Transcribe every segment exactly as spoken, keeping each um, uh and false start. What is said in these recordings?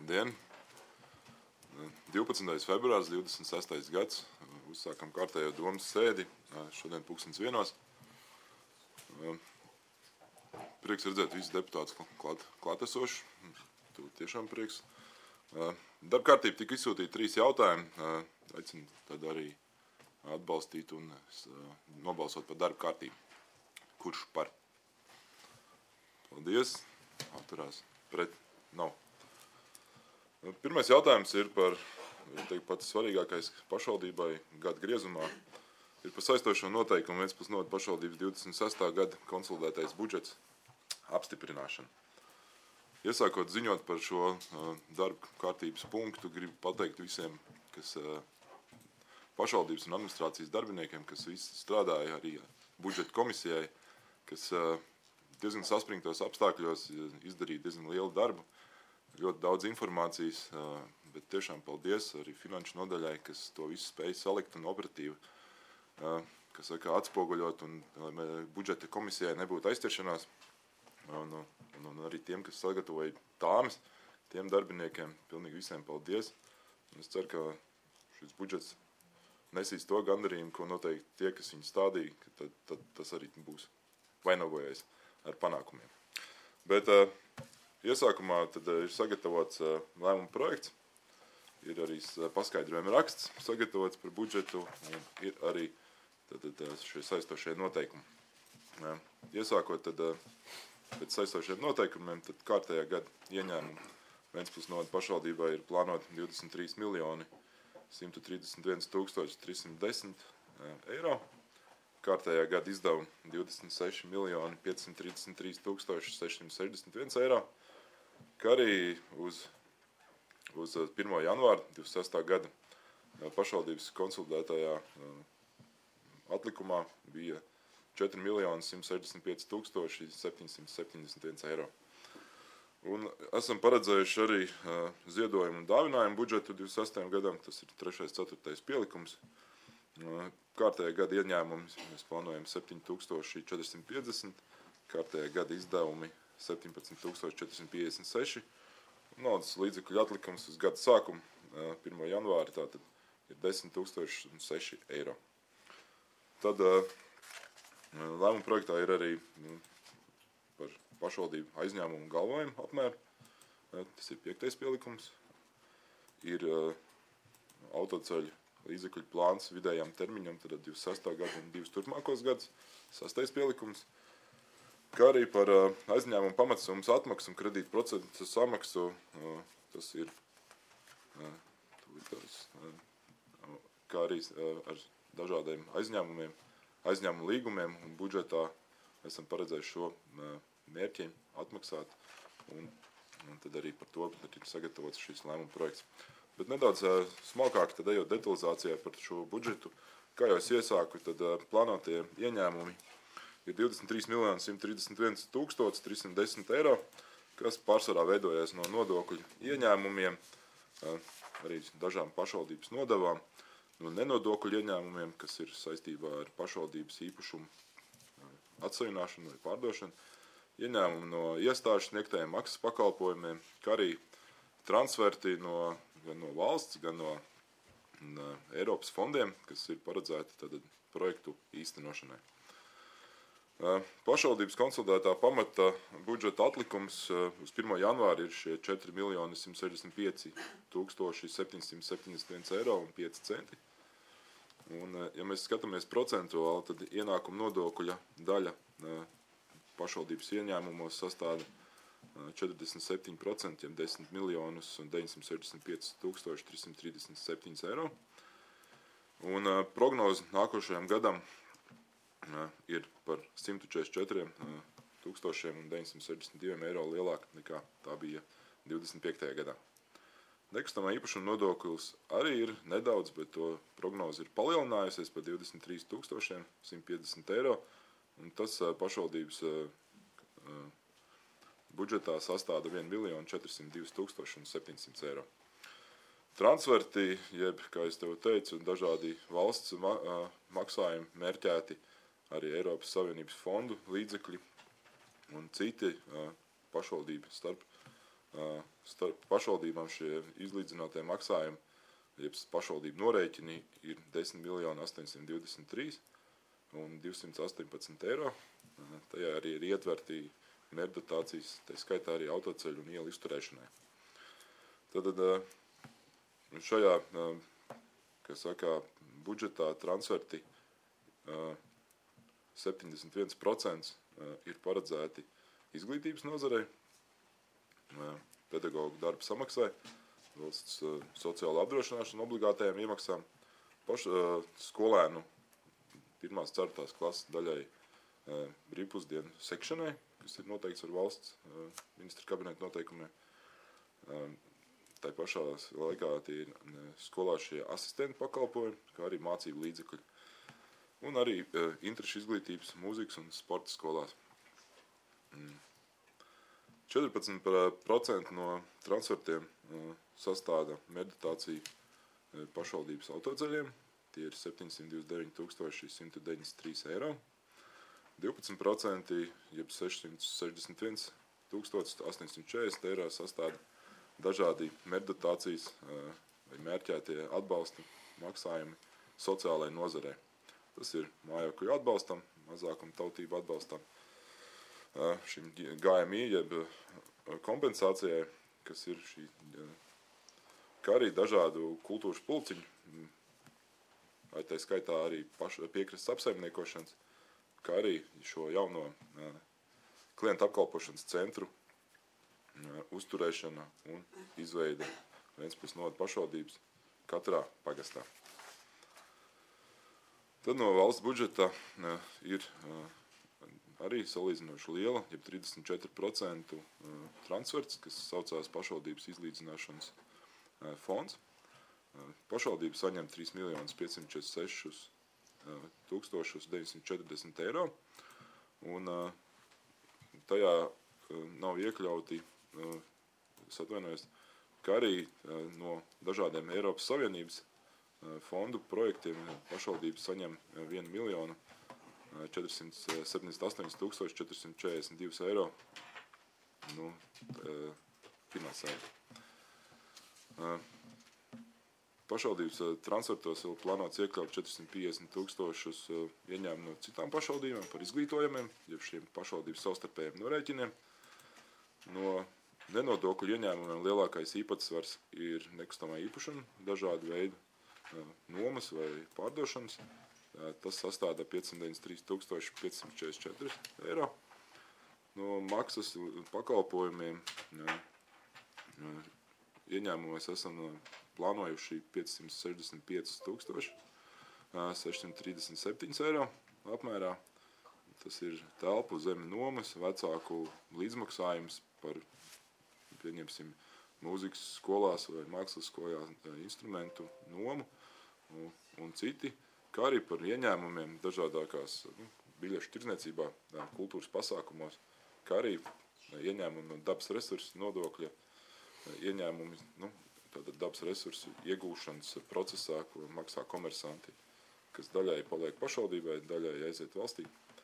Labdien! divpadsmitais februārs, divdesmit sestais gads. Uzsākam kārtējo domas sēdi. Šodien pulkstens vienos. Prieks redzēt visus deputātus klāt, klātesoši. Tu tiešām prieks. Darba kārtība tika izsūtīta trīs jautājumi. Aicinu tad arī atbalstīt un nobalsot par darba kārtību. Kurš par? Paldies. Atturās. Pret? Nav. Pirmais jautājums ir par, teikt, pats svarīgākais pašvaldībai gada griezumā. Ir par saistošo noteikumu Ventspils novada pašvaldības divdesmit sestā gada konsolidētais budžets apstiprināšana. Iesākot ziņot par šo darba kārtības punktu, gribu pateikt visiem, kas pašvaldības un administrācijas darbiniekiem, kas visi strādāja arī budžeta komisijai, kas diezgan saspringtos apstākļos izdarīja diezgan lielu darbu. Ļoti daudz informācijas, bet tiešām paldies arī finanšu nodaļai, kas to visu spēja salikt un operatīvi, kas saka, atspoguļot un budžeta komisijai nebūtu aizķeršanās. Un, un, un arī tiem, kas sagatavoja tāmes, tiem darbiniekiem, pilnīgi visiem paldies. Un es ceru, ka šis budžets nesīs to gandarījumu, ko noteikti tie, kas viņu stādīja, ka tad, tad tas arī būs vainagojais ar panākumiem. Bet iesākumā tad ir sagatavots lēmuma projekts, ir arī paskaidrojuma raksts sagatavots par budžetu un ir arī tad, tad, šie saistošie noteikumi. Iesākot tad, pēc saistošiem noteikumiem, tad kārtējā gada ieņēmumi Ventspils novada pašvaldībā ir plānoti divdesmit trīs miljoni simt trīsdesmit viens tūkstoši trīs simt desmit eiro. Kārtējā gada izdevumi divdesmit seši miljoni piecsimt trīsdesmit trīs tūkstoši seši simt sešdesmit viens eiro. Kā arī uz, uz pirmo janvāru divdesmit sestā gada pašvaldības konsolidētajā atlikumā bija četri miljoni simt sešdesmit pieci tūkstoši septiņi simt septiņdesmit viens eiro. Un esam paredzējuši arī ziedojumu un dāvinājumu budžetu divdesmit sestajam gadam, tas ir trešais ceturtais pielikums. Kārtējā gada ieņēmumi mēs plānojam septiņi tūkstoši četri simt piecdesmit, kārtējā gada izdevumi septiņpadsmit tūkstoši četri simt piecdesmit seši. Naudas līdzekļu atlikums uz gada sākumu, pirmo janvāri, tātad ir desmit tūkstoši seši eiro. Tad lēmuma projektā ir arī par pašvaldību aizņēmumu galvojumu apmēru. Tas ir piektais pielikums. Ir autoceļu līdzekļu plāns vidējām termiņam, tad divdesmit sestā gada un divus turpmākos gadus, sastais pielikums. Kā arī par aizņēmumu pamatsummas atmaksu un kredītu procentu samaksu, tas ir, kā arī ar dažādiem aizņēmumiem, aizņēmumu līgumiem un budžetā esam paredzējuši šo mērķiem atmaksāt, un, un tad arī par to ir sagatavots šis lēmuma projekts. Bet nedaudz smalkāk tad ejot detalizācijā par šo budžetu, kā jau es iesāku, tad plānotie ieņēmumi ir divdesmit trīs miljoni simt trīsdesmit viens tūkstoši trīs simt desmit eiro, kas pārsvarā veidojas no nodokļu ieņēmumiem, arī dažām pašvaldības nodevām, no nenodokļu ieņēmumiem, kas ir saistībā ar pašvaldības īpašumu atsavināšanu vai pārdošanu, ieņēmumi no iestāžu sniegtajiem maksas pakalpojumiem, kā arī transferti no, gan no valsts, gan no un, Eiropas fondiem, kas ir paredzēti tad, projektu īstenošanai. Pašvaldības konsolidētā pamata budžeta atlikums uz pirmo janvāri ir šie četri miljoni simt sešdesmit pieci tūkstoši septiņi simt septiņdesmit viens eiro un pieci centi. Un, ja mēs skatāmies procentuāli, tad ienākuma nodokļa daļa pašvaldības ieņēmumos sastāda četrdesmit septiņi procenti, desmit miljonus un deviņsimt sešdesmit pieci tūkstoši trīs simt trīsdesmit septiņi eiro. Un prognoze nākošajam gadam ir par simt četrdesmit četriem tūkstošiem un deviņsimt sešdesmit diviem eiro lielāka nekā tā bija divdesmit piektajā gadā. Nekustamā īpašuma nodoklis arī ir nedaudz, bet to prognoze ir palielinājusies par divdesmit trīs tūkstošiem simt piecdesmit eiro, un tas pašvaldības budžetā sastāda vienu miljonu četri simt divi tūkstoši septiņsimt eiro. Transferti, jeb, kā es tev teicu, dažādi valsts maksājumi mērķēti arī Eiropas Savienības fondu līdzekļi un citi pašvaldību starp starp pašvaldībām šie izlīdzinātie maksājumi, jeb pašvaldību norēķini ir desmit miljoni astoņsimt divdesmit trīs un divsimt astoņpadsmit eiro. Tajā arī ir ietverti mērķdotācijas, tā skaitā arī autoceļu un ielu izturēšanai. Tad šajā, kā saka, budžetā transferti septiņdesmit viens procents ir paredzēti izglītības nozarei, pedagogu darba samaksai, valsts sociāla apdrošināšana obligātajām iemaksām, paš, skolēnu pirmās ceturtās klases daļai brīvpusdienu sekšanai, kas ir noteikts ar valsts ministra kabineta noteikumiem. Tā pašā laikā tie ir skolā šie asistenti pakalpojumi, kā arī mācību līdzekļi. Un arī interešu izglītības, mūzikas un sporta skolās. četrpadsmit procenti no transfertiem sastāda mērķdotācija pašvaldības autoceļiem. Tie ir septiņsimt divdesmit deviņi tūkstoši simts deviņdesmit trīs eiro. divpadsmit procenti, jeb sešsimt sešdesmit viens tūkstoši astoņsimt četrdesmit eiro sastāda dažādi mērķdotācijas vai mērķētie atbalsta maksājumi sociālajai nozarei. Tas ir mājokļu atbalstam, mazākuma tautību atbalstam, šim G M I, jeb kompensācijai, kas ir šī, kā arī dažādu kultūras pulciņu, vai tā skaitā arī piekrastes apsaimniekošanas, kā arī šo jauno klientu apkalpošanas centru uzturēšana un izveide Ventspils novada pašvaldības katrā pagastā. Tad no valsts budžeta ir arī salīdzinoši liela, jeb trīsdesmit četri procenti transferts, kas saucās pašvaldības izlīdzināšanas fonds. Pašvaldība saņem trīs miljonus piecsimt četrdesmit sešus tūkstošus deviņsimt četrdesmit eiro, un tajā nav iekļauti, es atvainojos, kā arī no dažādiem Eiropas Savienības fondu projektiem pašvaldība saņem vienu miljonu četrsimt septiņdesmit astoņi tūkstoši četri simti četrdesmit divi eiro nu, finansējumu. Pašvaldības transfertos vēl plānots iekļaut četri simti piecdesmit tūkstošus ieņēmumu no citām pašvaldībām par izglītojumiem, jeb šiem pašvaldības savstarpējiem norēķiniem. No nenodokļu ieņēmumiem lielākais īpatsvars ir nekustamā īpašuma, dažādu veidu nomas vai pārdošanas. Tas sastāda piecsimt deviņdesmit trīs tūkstoši piecsimt četrdesmit četri eiro. No maksas pakalpojumiem ieņēmumu mēs esam plānojuši piecsimt sešdesmit pieci tūkstoši sešsimt trīsdesmit septiņi eiro apmērā. Tas ir telpu zemi nomas, vecāku līdzmaksājums par, pieņemsim, mūzikas skolās vai mākslas skolās instrumentu nomu un, un citi, kā arī par ieņēmumiem dažādākās nu, biļešu tirdzniecībā, kultūras pasākumos, kā arī ieņēmumi no dabas resursu nodokļa, ieņēmumi nu, tātad dabas resursu iegūšanas procesā, ko maksā komersanti, kas daļai paliek pašvaldībai, daļai aiziet valstī.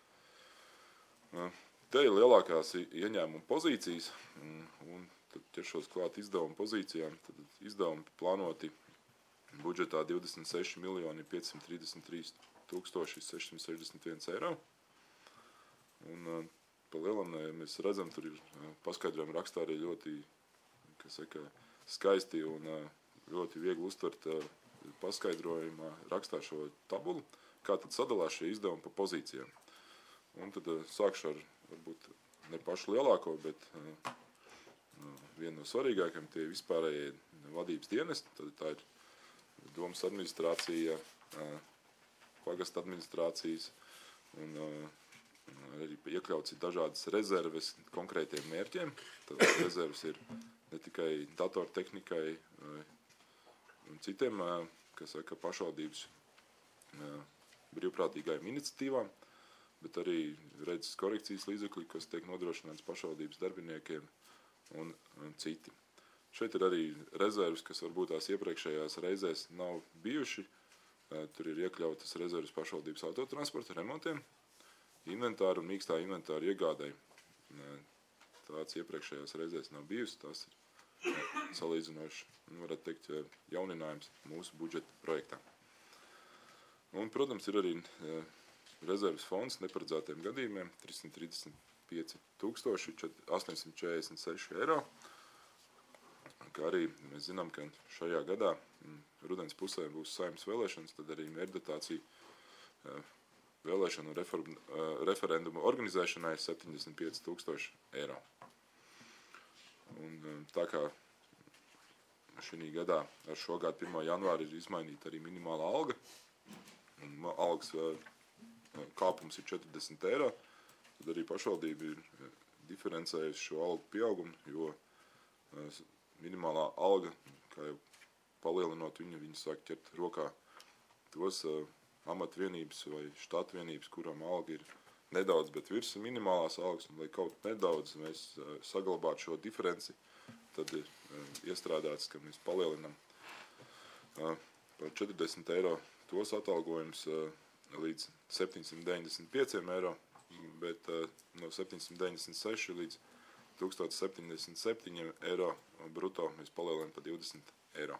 Te ir lielākās ieņēmuma pozīcijas, un tad ķeršos klāt izdevuma pozīcijām, tad izdevumi plānoti budžetā divdesmit seši miljoni piecsimt trīsdesmit trīs tūkstoši sešsimt sešdesmit viens eiro. Un pa lielam mēs redzam, tur ir paskaidrojumi rakstā arī ļoti, kas saka, skaisti un ļoti viegli uztvert paskaidrojumā rakstā šo tabulu, kā tad sadalās šie izdevumi pa pozīcijām. Un tad sākšu ar, varbūt, ne pašu lielāko, bet vienu no svarīgākiem, tie vispārējie vadības dienesti. Tad tā ir domas administrācija, pagasta administrācijas un arī iekļauts ir dažādas rezerves konkrētiem mērķiem. Tad rezerves ir ne tikai datortehnikai un citiem, kas saka, pašvaldības brīvprātīgajām iniciatīvām, bet arī redzes korekcijas līdzekļi, kas tiek nodrošināts pašvaldības darbiniekiem un, un citi. Šeit ir arī rezerves, kas varbūt tās iepriekšējās reizēs nav bijuši. Tur ir iekļautas rezerves pašvaldības autotransporta remontiem, inventāru un mīkstā inventāru iegādai. Tāds iepriekšējās reizēs nav bijusi, tās ir salīdzinoši, varētu teikt, jauninājums mūsu budžeta projektā. Un, protams, ir arī rezerves fonds neparedzētiem gadījumiem trīssimt trīsdesmit pieci tūkstoši astoņsimt četrdesmit seši eiro. Kā arī mēs zinām, ka šajā gadā rudens pusē būs saimnes vēlēšanas, tad arī mērķdotācija vēlēšanu referendumu organizēšanai ir septiņdesmit pieci tūkstoši eiro. Un tā kā šī gadā ar šo gadu pirmā janvāra ir izmainīta arī minimālā alga, un algas kāpums ir četrdesmit eiro, tad arī pašvaldība ir diferencējusi šo algu pieaugumu, jo minimālā alga, kā jau palielinot viņu, viņi sāk ķert rokā tos uh, amatvienības vai štatvienības, kurām alga ir nedaudz, bet virs minimālās algas, un lai kaut nedaudz mēs uh, saglabātu šo diferenci, tad ir uh, iestrādāts, ka mēs palielinam uh, par četrdesmit eiro tos atalgojums uh, līdz septiņsimt deviņdesmit pieci eiro, bet uh, no septiņsimt deviņdesmit seši līdz tūkstoš septiņdesmit septiņi eiro bruto mēs palielinām par divdesmit eiro.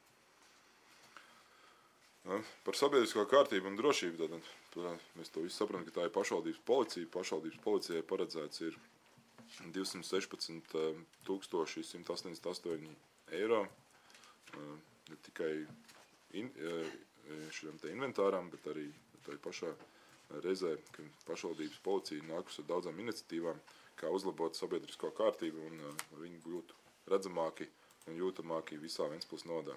Par sabiedrisko kārtību un drošību, tad mēs to visu saprotam, ka tā ir pašvaldības policija. Pašvaldības policijai paredzēts ir divsimt sešpadsmit tūkstoši simt astoņdesmit astoņi eiro, ne tikai in, šiem te inventāram, bet arī tā pašā reizē, ka pašvaldības policija nākus ar daudzām iniciatīvām, kā uzlabot sabiedrisko kārtību un uh, viņi būtu redzamāki un jūtamāki visā Ventspils novadā.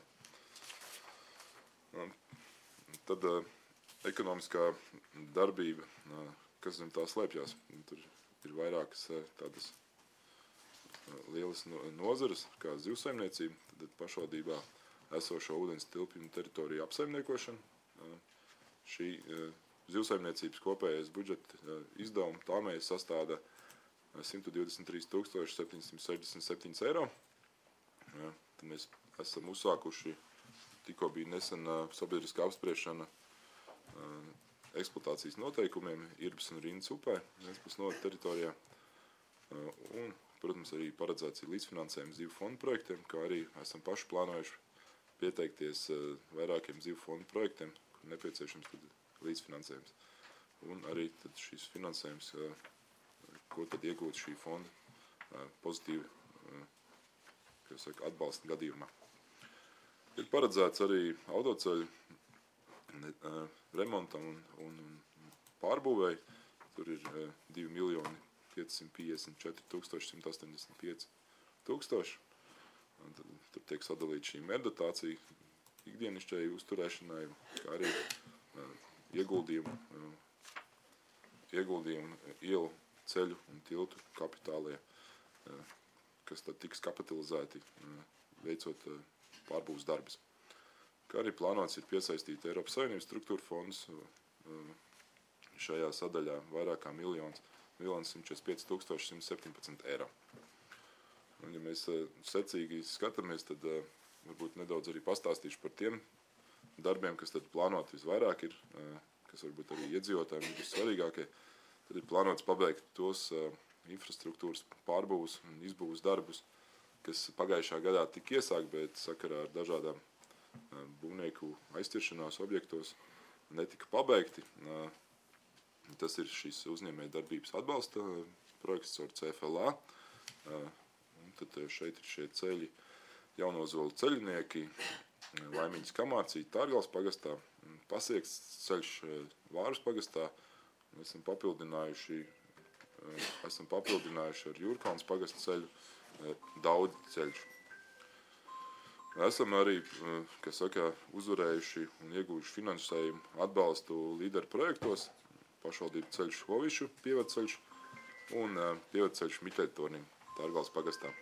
Uh, tad uh, ekonomiskā darbība, uh, kas zem tā slēpjās, tur ir vairākas uh, tādas uh, lielas no, nozares, kā zivsaimniecība, tad pašvaldībā esošo ūdens tilpjumu teritoriju apsaimniekošana. Uh, šī uh, zivsaimniecības kopējais budžeta uh, izdevuma tāmēs sastāda simt divdesmit trīs tūkstoši septiņsimt sešdesmit septiņi eiro. Ja, tad mēs esam uzsākuši, tikko bija nesen sabiedriskā apspriešana eksploatācijas noteikumiem Irbas un Rindas upē, Ventspils novada teritorijā. Un, protams, arī paredzēts ir līdzfinansējums zivu fondu projektiem, kā arī esam paši plānojuši pieteikties vairākiem zivu fondu projektiem, kur nepieciešams tad līdzfinansējums. Un arī tad šis finansējums, ko tad iegūt šī fonda pozitīvi saka, atbalsta gadījumā. Ir paredzēts arī autoceļu remontam un, un, un pārbūvēji. Tur ir divi miljoni piecsimt piecdesmit četri tūkstoši simt astoņdesmit pieci tūkstoši. Tad, tur tiek sadalīta šī mērdotācija ikdienišķai uzturēšanai, kā arī ieguldījumu, ieguldījumu ielu, ceļu un tiltu kapitālie, kas tad tiks kapitalizēti, veicot pārbūves darbus. Kā arī plānots ir piesaistīt Eiropas Savienības struktūra fondus šajā sadaļā vairāk kā miljons, miljons simt četrdesmit pieci tūkstoši simt septiņpadsmit eiro. Un, ja mēs secīgi skatāmies, tad varbūt nedaudz arī pastāstīšu par tiem darbiem, kas tad plānot visvairāk ir, kas varbūt arī iedzīvotājiem ir vissvarīgākie. Tad ir plānots pabeigt tos uh, infrastruktūras pārbūves un izbūves darbus, kas pagājušā gadā tika iesākt, bet sakarā ar dažādām uh, būvnieku aizķiršanās objektos netika pabeigti. Uh, tas ir šis uzņēmēja darbības atbalsta uh, projekts ar C F L A. Uh, un tad šeit ir šie ceļi Jaunozolu ceļnieki, Laimiņas Kamācī, Tārgals pagastā, Pasieks ceļš Vāras pagastā. Esam papildinājuši, esam papildinājuši ar Jūrkalnas pagasta ceļu Daudzi ceļš. Esam arī, kas saka, uzvarējuši un ieguvuši finansējumu atbalstu līderu projektos, pašvaldību ceļš Hovišu, pievadceļš un pievadceļš Miteļtornim, Tārgals pagastā.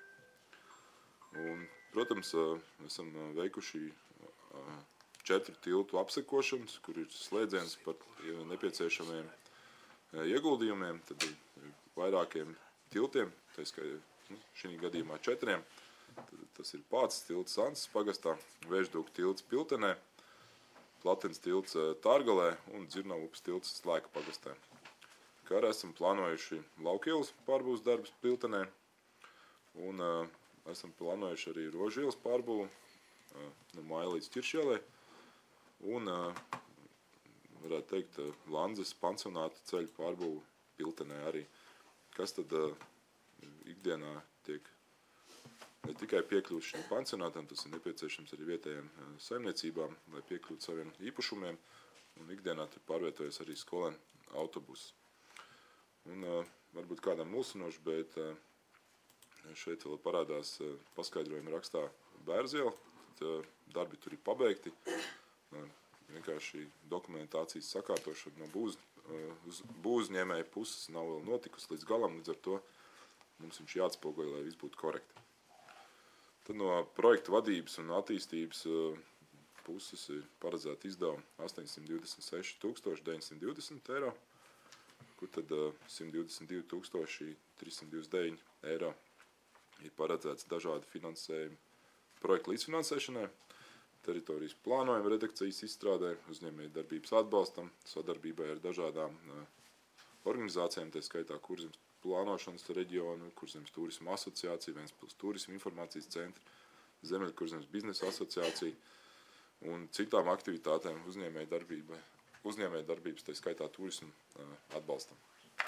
Un, protams, esam veikuši četru tiltu apsekošanas, kur ir slēdziens par nepieciešamiem ieguldījumiem, tad vairākiem tiltiem, tā kā nu, šī gadījumā četriem. Tad tas ir Pācis tilts Anses pagastā, Vēždūka tilts Piltenē, Platens tilts Tārgalē un Dzirnavupas tilts Slēka pagastā. Kā arī esam plānojuši Laukielas pārbūves darbus Piltenē un uh, esam plānojuši arī Rožu ielas pārbūvu no Māja līdz Ķiršielai. Un, varētu teikt, Landzes pansionāta ceļu pārbūvu Piltenē arī. Kas tad ikdienā tiek ne tikai piekļūst šiem pansionātam, tas ir nepieciešams arī vietējiem saimniecībām, lai piekļūtu saviem īpašumiem. Un ikdienā tur pārvietojas arī skolēnu autobusi. Un varbūt kādam mulsinoši, bet šeit vēl parādās paskaidrojumi rakstā Bērziela. Darbi tur ir pabeigti. Vienkārši dokumentācijas sakārtošana no būz, būzņēmēja puses nav vēl notikusi līdz galam, līdz ar to mums viņš jāatspoguļ, lai viss būtu korekti. Tad no projekta vadības un attīstības puses ir paredzēta izdevuma astoņsimt divdesmit seši tūkstoši deviņsimt divdesmit eiro, kur tad simt divdesmit divi tūkstoši trīs simt divdesmit deviņi eiro ir paredzēts dažādi finansējumi projekta līdzfinansēšanai, teritorijas plānojuma redakcijas izstrādē, uzņēmēju darbības atbalstam, sadarbībai ar dažādām organizācijām, tā skaitā Kurzemes plānošanas reģionu, Kurzemes turisma asociācija, Ventspils turisma informācijas centri, Ziemeļkurzemes biznesa asociācija un citām aktivitātēm uzņēmēju darbībai, uzņēmēju darbības, tā skaitā turisma atbalstam.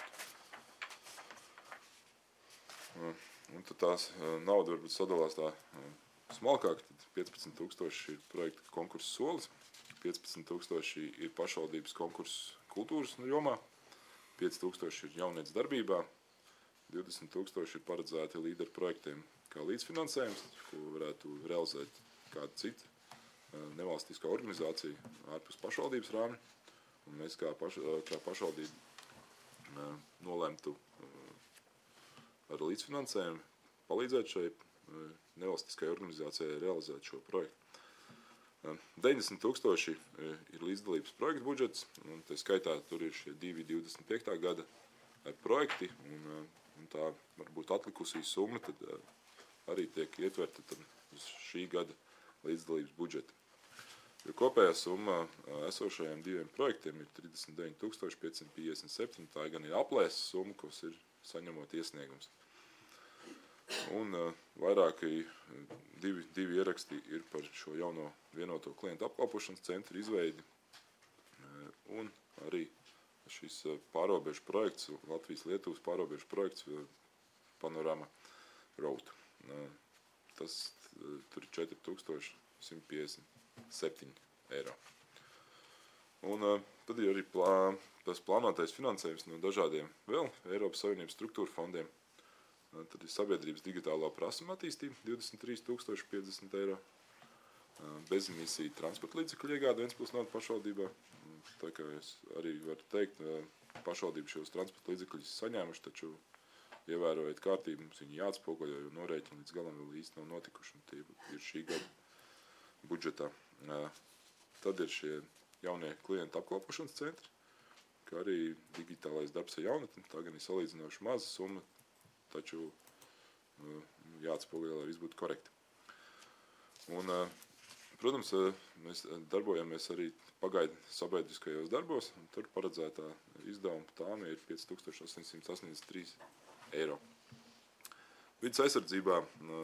Un tad tās nauda varbūt sadalās tā smalkāk, tad piecpadsmit tūkstoši ir projekta konkursu solis, piecpadsmit tūkstoši ir pašvaldības konkursu kultūras jomā, pieci tūkstoši ir jaunieci darbībā, divdesmit tūkstoši ir paredzēti līderu projektiem kā līdzfinansējums, ko varētu realizēt kāda cita nevalstiskā organizācija ārpus pašvaldības rāmi. Un mēs kā, paš, kā pašvaldība nolēmtu ar līdzfinansējumu palīdzēt šai nevalstiskai organizācijai realizēt šo projektu. deviņdesmit tūkstoši ir līdzdalības projekta budžets, un tā skaitā tur ir šie divi divdesmit piektā gada projekti, un, un tā varbūt atlikusī summa tad arī tiek ietverta tad uz šī gada līdzdalības budžeta. Jo kopējā summa esošajiem diviem projektiem ir trīsdesmit deviņi tūkstoši piecsimt piecdesmit septiņi, tā gan ir aplēses summa, kas ir saņemot iesniegums. Un uh, vairāki divi, divi ieraksti ir par šo jauno vienoto klientu apkalpošanas centru izveidi. Uh, un arī šis uh, pārobežu projekts, Latvijas-Lietuvas pārobežu projekts uh, Panorama Road. Uh, tas uh, tur ir četri tūkstoši simt piecdesmit septiņi eiro. Un uh, tad ir arī plā, tas plānotais finansējums no dažādiem vēl Eiropas Savienības struktūra fondiem. Tad ir sabiedrības digitālā prasuma attīstība, divdesmit trīs tūkstoši piecdesmit eiro. Bezemisija transporta līdzekļu iegāde Ventspils novada pašvaldībā. Tā kā es arī varu teikt, pašvaldība šos transporta līdzekļus saņēmuši, taču ievērojot kārtību, mums viņi jāatspoguļo, jo norēķini līdz galam vēl īsti nav notikuši, un tie ir šī gada budžetā. Tad ir šie jaunie klientu apkalpošanas centri, kā arī digitālais darbs ar jaunatni, tā gan ir salīdzinoši maza summa, taču jāatspoguļo, lai viss būtu korekti. Un, protams, mēs darbojamies arī pagaidu sabiedriskajos darbos, un tur paredzētā izdevuma tām ir pieci tūkstoši astoņsimt astoņdesmit trīs eiro. Vides aizsardzībā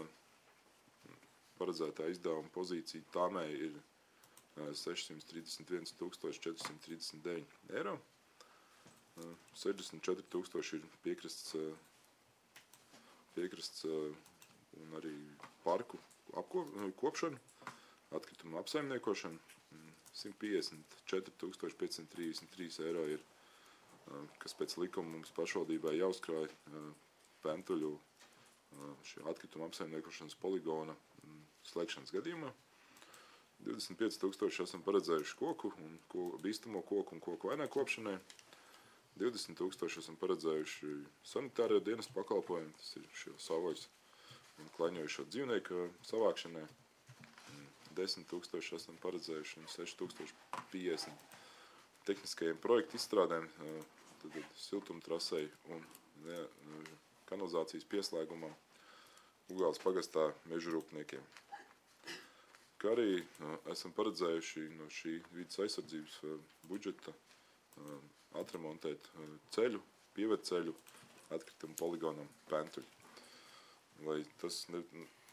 paredzētā izdevuma pozīcija tāmē ir sešsimt trīsdesmit viens tūkstoši četri simt trīsdesmit deviņi eiro. sešdesmit četri tūkstoši ir piekrasts piekrasts un arī parku apkopšana, atkritumu apsaimniekošana. simt piecdesmit četri tūkstoši piecsimt trīsdesmit trīs eiro ir, kas pēc likuma mums pašvaldībai jāuzkrāj Pentuļu šī atkrituma apsaimniekošanas poligona slēgšanas gadījumā. divdesmit pieci tūkstoši esam paredzējuši koku, un ko, bīstamo koku un koku vainā kopšanai. divdesmit tūkstoši esam paredzējuši sanitāro dienas pakalpojumu, tas ir šo savvaļas un klaņojušo dzīvnieku savākšanai. desmit tūkstoši esam paredzējuši un seši tūkstoši piecdesmit tehniskajiem projektu izstrādēm, tad siltumtrasei un ne, kanalizācijas pieslēgumam Ugāles pagastā mežurūpniekiem. Kā arī esam paredzējuši no šī vides aizsardzības budžeta atremontēt ceļu, pieved ceļu atkritumu poligonam Pentuļi. Lai tas ne,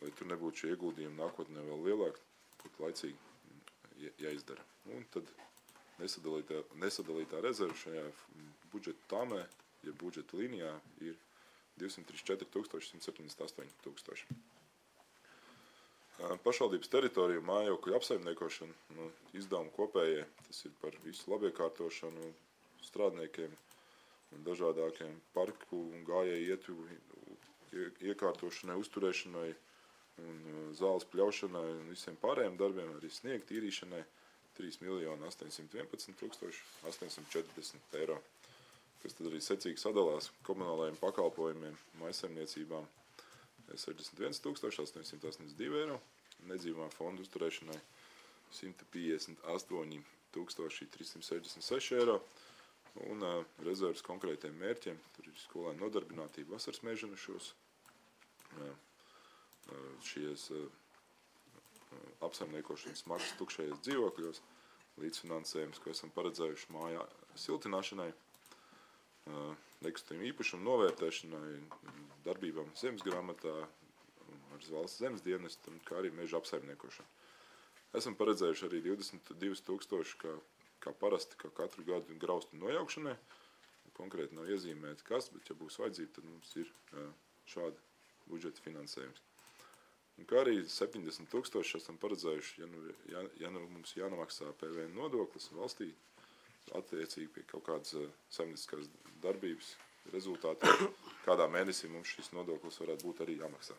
lai tur nebūtu šie ieguldījumi nākotnē vēl lielāki, būtu laicīgi jāizdara. Un tad nesadalītā, nesadalītā rezerva šajā budžeta tāmē, ja budžeta līnijā, ir divsimt trīsdesmit četri tūkstoši simt septiņdesmit astoņi tūkstoši. Pašvaldības teritoriju mājokļu apsaimniekošana, nu, izdevumu kopējie, tas ir par visu labiekārtošanu, strādniekiem, dažādākiem parku un gājēju ietuvu iekārtošanai, uzturēšanai un zāles pļaušanai un visiem pārējiem darbiem, arī sniegt tīrīšanai trīs miljoni astoņsimt vienpadsmit tūkstoši astoņsimt četrdesmit eiro, kas tad arī secīgi sadalās komunālajiem pakalpojumiem, maisaimniecībām sešdesmit viens tūkstoši astoņsimt astoņdesmit divi eiro, nedzīvumā fondu uzturēšanai simt piecdesmit astoņi tūkstoši trīs simt sešdesmit seši eiro un uh, rezerves konkrētiem mērķiem, tur ir skolēnu nodarbinātība vasaras mēžanušos, uh, šies uh, apsaimniekošanas maksas tukšajos dzīvokļos, līdzfinansējums, ko esam paredzējuši mājā siltināšanai, nekustamību īpašumu novērtēšanai, darbībām zemes grāmatā, ar valsts zemes dienestam, kā arī meža apsaimniekošanu. Esam paredzējuši arī divdesmit divi tūkstoši, kā, kā parasti, kā katru gadu graustu nojaukšanai. Konkrēti nav iezīmēti kas, bet ja būs vajadzība, tad mums ir šāda budžeta finansējums. Un kā arī septiņdesmit tūkstoši esam paredzējuši, ja nu, ja, ja nu mums jānamaksā P V N nodoklis valstī, attiecīgi pie kaut kādas saimnieciskās darbības rezultātā, kādā mēnesī mums šis nodoklis varētu būt arī jāmaksā.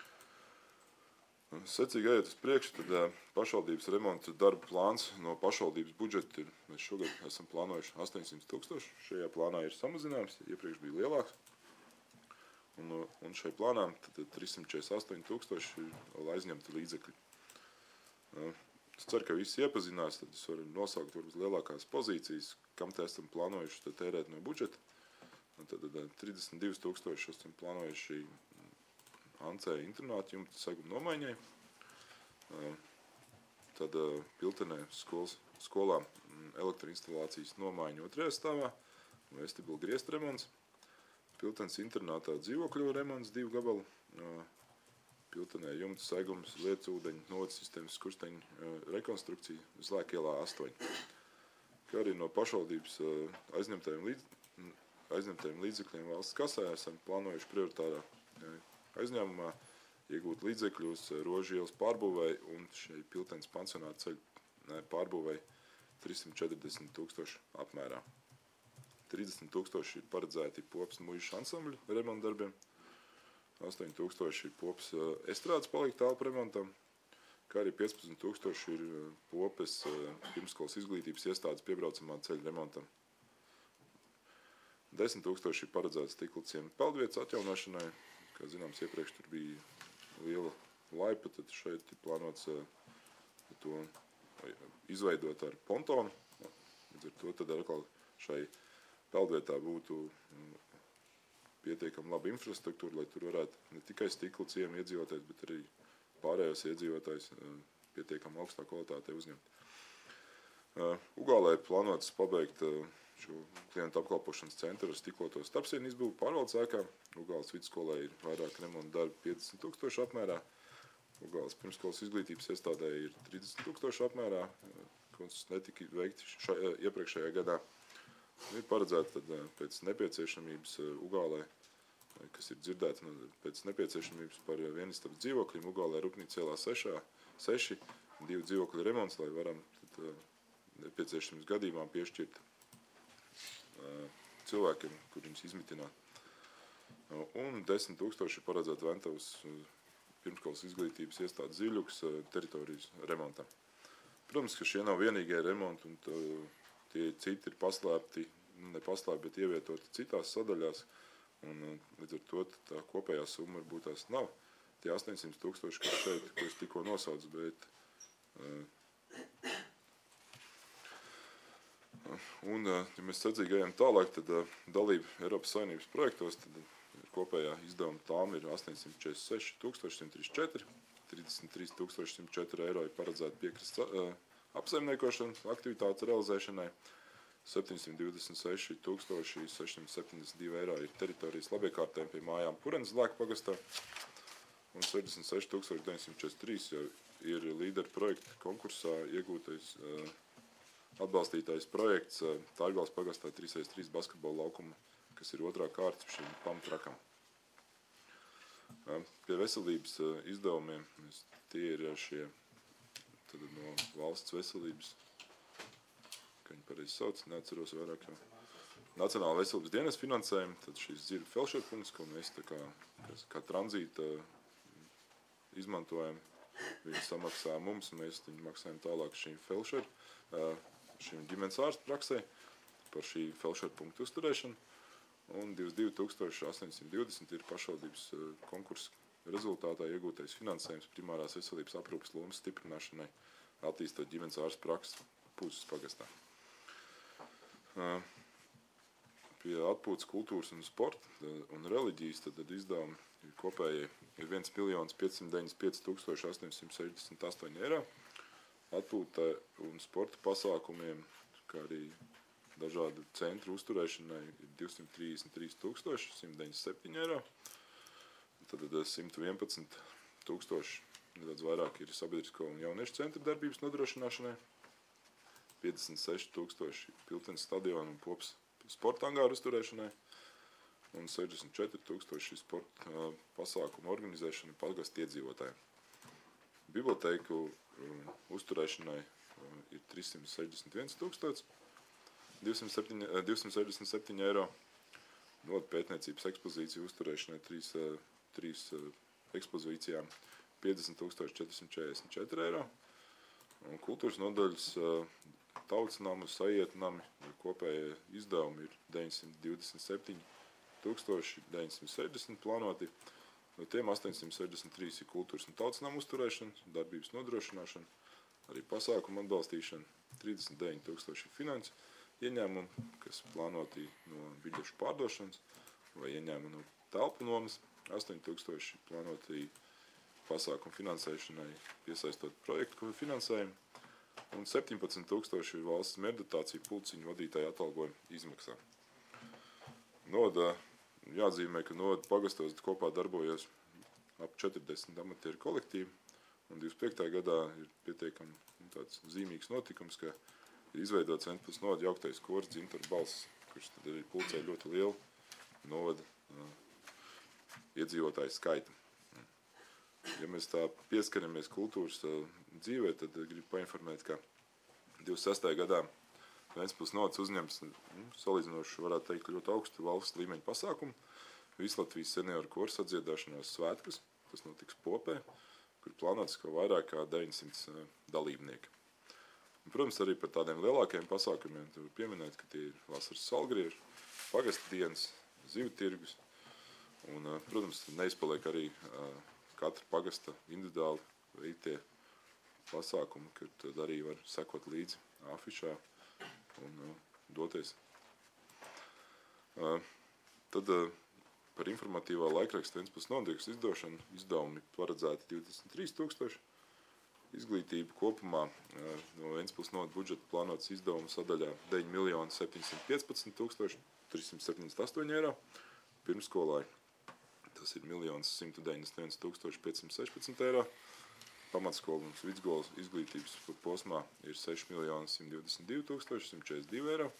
Secīgi ejot uz priekšu, tad pašvaldības remonta darba plāns no pašvaldības budžeta ir, mēs šogad esam plānojuši astoņsimt tūkstoši, šajā plānā ir samazinājums, iepriekš bija lielāks. Un, un šai plānām tad trīs simt četrdesmit astoņi tūkstoši ir aizņemti līdzekļi. Es ceru, ka visi iepazinās, tad es varu nosaukt varbūt lielākās pozīcijas, kam te esam plānojuši tērēt no budžeta. Un tad, tad trīsdesmit divi tūkstoši esam plānojuši Ancē internātu jumta seguma nomaiņai. Tad Piltenē skolas, skolā elektroinstalācijas nomaiņa otrajā stāvā, vestibula griezta remonts. Piltenes internātā dzīvokļu remonts divu gabalu. Piltenē jumta segums, liecūdeņu, novads sistēmas skursteņu rekonstrukcija, Zlēkielā astoņi. Kā arī no pašvaldības aizņemtajiem, līdz, aizņemtajiem līdzekļiem valsts kasē esam plānojuši prioritārā aizņēmumā iegūt līdzekļus Rožu ielas pārbūvēji un šai Piltenes pansionāta ceļu pārbūvēji trīs simt četrdesmit tūkstoši apmērā. trīsdesmit tūkstoši ir paredzēti Popas muižas ansambļu remontdarbiem, astoņi tūkstoši ir Popas estrādes palika telpu remontam, kā arī piecpadsmit tūkstoši ir Popas pirmskolas izglītības iestādes piebraucamā ceļa remontam. desmit tūkstoši ir paredzēts stikla ciema peldvietas atjaunošanai, kā zināms, iepriekš tur bija liela laipa, tad šeit ir plānots to izveidot ar pontonu, līdz ar to tad atkal šai peldvietā būtu pietiekami laba infrastruktūra, lai tur varētu ne tikai stikla ciema iedzīvotājs, bet arī pārējos iedzīvotājs pietiekami augstā kvalitātē uzņemt. Ugālē plānots pabeigt šo klientu apkalpošanas centru ar stikloto starpsienu izbūvu pārvaldes ēkā. Ugāles vidusskolē ir vairāk remonta darbi piecdesmit tūkstoši apmērā. Ugāles pirmskolas izglītības iestādē ir trīsdesmit tūkstoši apmērā, kas netika veikti šajā, iepriekšējā gadā. Ir paredzēta tad pēc nepieciešamības Ugālē, kas ir dzirdēta pēc nepieciešamības par vienistabas dzīvokļiem Ugālē Rupnīca ielā seši, divu dzīvokļu remonts, lai varam tad nepieciešamības gadījumā piešķirt cilvēkiem, kur viņus izmitināt. Un desmit tūkstoši paredzēt Ventavas pirmskolas izglītības iestādes Ziļukas teritorijas remontam. Protams, ka šie nav vienīgie remonti, un tā, tie citi ir paslēpti, ne paslēpti, bet ievietoti citās sadaļās, un līdz ar to tā kopējā summa varbūt tās nav tie astoņsimt tūkstoši, kas šeit, ko es tikko nosaucu, bet un, ja mēs sadzīgi ejam tālāk, tad dalība Eiropas Savienības projektos, tad kopējā izdevuma tām ir astoņsimt četrdesmit seši tūkstoši simt trīsdesmit četri, trīsdesmit trīs tūkstoši simt četri eiro ir paredzēti piekrastes apsaimniekošanas aktivitātes realizēšanai, septiņsimt divdesmit seši tūkstoši sešsimt septiņdesmit divi eiro ir teritorijas labiekārtēm pie mājām Purenes Zlēku pagastā, un sešdesmit seši tūkstoši deviņsimt četrdesmit trīs jau ir līderu projekta konkursā iegūtais atbalstītais projekts Tārgales pagastā trīs pret trīs basketbola laukuma, kas ir otrā kārta šim pamatrakam. Pie veselības izdevumiem tie ir šie tad no valsts veselības, ka viņi pareizi sauc, neatceros vairāk jau. Nacionāla veselības dienas finansējumi, tad šīs dzirdu felšerpunkts, ko mēs tā kā, kā tranzīta izmantojam. Viņi samaksā mums, un mēs viņu maksājam tālāk šīm felšer, šīm ģimenes ārstu praksē par šī felšerpunktu uzturēšanu. Un divdesmit divi tūkstoši astoņsimt divdesmit ir pašvaldības konkursa rezultātā iegūtais finansējums primārās veselības aprūpes lomas stiprināšanai, attīstot ģimenes ārstu praksi Pūces pagastā. Pie atpūtas kultūras un sporta un reliģijas tad izdevumi kopējie ir viens miljons piecsimt deviņdesmit pieci tūkstoši astoņsimt sešdesmit astoņi eiro. Atpūta un sporta pasākumiem, kā arī dažādu centru uzturēšanai ir divsimt trīsdesmit trīs tūkstoši simt deviņdesmit septiņi eiro. Tad simt vienpadsmit tūkstoši, nedaudz vairāk ir sabiedrisko un jauniešu centra darbības nodrošināšanai. piecdesmit seši tūkstoši Piltenes stadionu un Popas sporta angāru uzturēšanai. Un sešdesmit četri tūkstoši sporta pasākumu organizēšana pagastu iedzīvotājiem. Biblioteiku uzturēšanai ir trīssimt sešdesmit viens tūkstoši divsimt sešdesmit septiņi eiro. Pētniecības ekspozīciju uzturēšanai trīs, trīs ekspozīcijām piecdesmit tūkstoši četri simt četrdesmit četri eiro. Un kultūras nodaļas tautas namu, sajietu nami kopējie izdevumi ir deviņsimt divdesmit septiņi tūkstoši deviņsimt sešdesmit plānoti. No tiem astoņsimt sešdesmit trīs ir kultūras un tautas namu uzturēšana, darbības nodrošināšana, arī pasākumu atbalstīšana, trīsdesmit deviņi tūkstoši ir finanses ieņēmumi, kas plānoti no biļešu pārdošanas vai ieņēmumi no telpu nomas, astoņi tūkstoši plānoti pasākumu finansēšanai, piesaistot projektu finansējumu, un septiņpadsmit tūkstoši ir valsts mērdotācija pulciņu vadītāju atalgojuma izmaksā. Noda, jāatzīmē, ka Noda pagastos kopā darbojas ap četrdesmit amatieru kolektīvu, un divdesmit piektajā gadā ir pietiekami tāds zīmīgs notikums, ka ir izveidots viens plus Noda jauktais kors Dzintaru balss, kurš tad arī pulcē ļoti lielu Noda uh, iedzīvotāju skaitu. Ja mēs tā pieskaramies kultūras uh, dzīvē, tad gribu painformēt, ka divdesmit sestajā gadā viens plus Nodas uzņems nu, salīdzinoši, varētu teikt, ļoti augstu valsts līmeņa pasākumu. Vislatvijas senioru koru sadziedāšanās svētkus, tas notiks Popē, kur plānots kā vairāk kā deviņsimt uh, dalībnieki. Un, protams, arī par tādiem lielākiem pasākumiem tur pieminēt, ka tie ir vasaras salgrieži, pagasta dienas, zivu tirgus. Un, uh, protams, neizpaliek arī uh, katra pagasta individuāli veiktie pasākumi, kad tad arī var sekot līdzi afišā un uh, doties. Uh, tad uh, par informatīvā laikraksta viens plus Noda izdošanu izdevumi paredzēti divdesmit trīs tūkstoši. Izglītība kopumā uh, no viens plus Noda budžeta plānotas izdevumu sadaļā deviņi miljoni septiņsimt piecpadsmit tūkstoši trīs simt septiņdesmit astoņi eiro. Pirmskolai tas ir miljons simt deviņdesmit viens tūkstoši pieci simt sešpadsmit eiro. Pamatskola un vidusskolas izglītības posmā ir seši miljoni simt divdesmit divi tūkstoši simt četrdesmit divi eiro.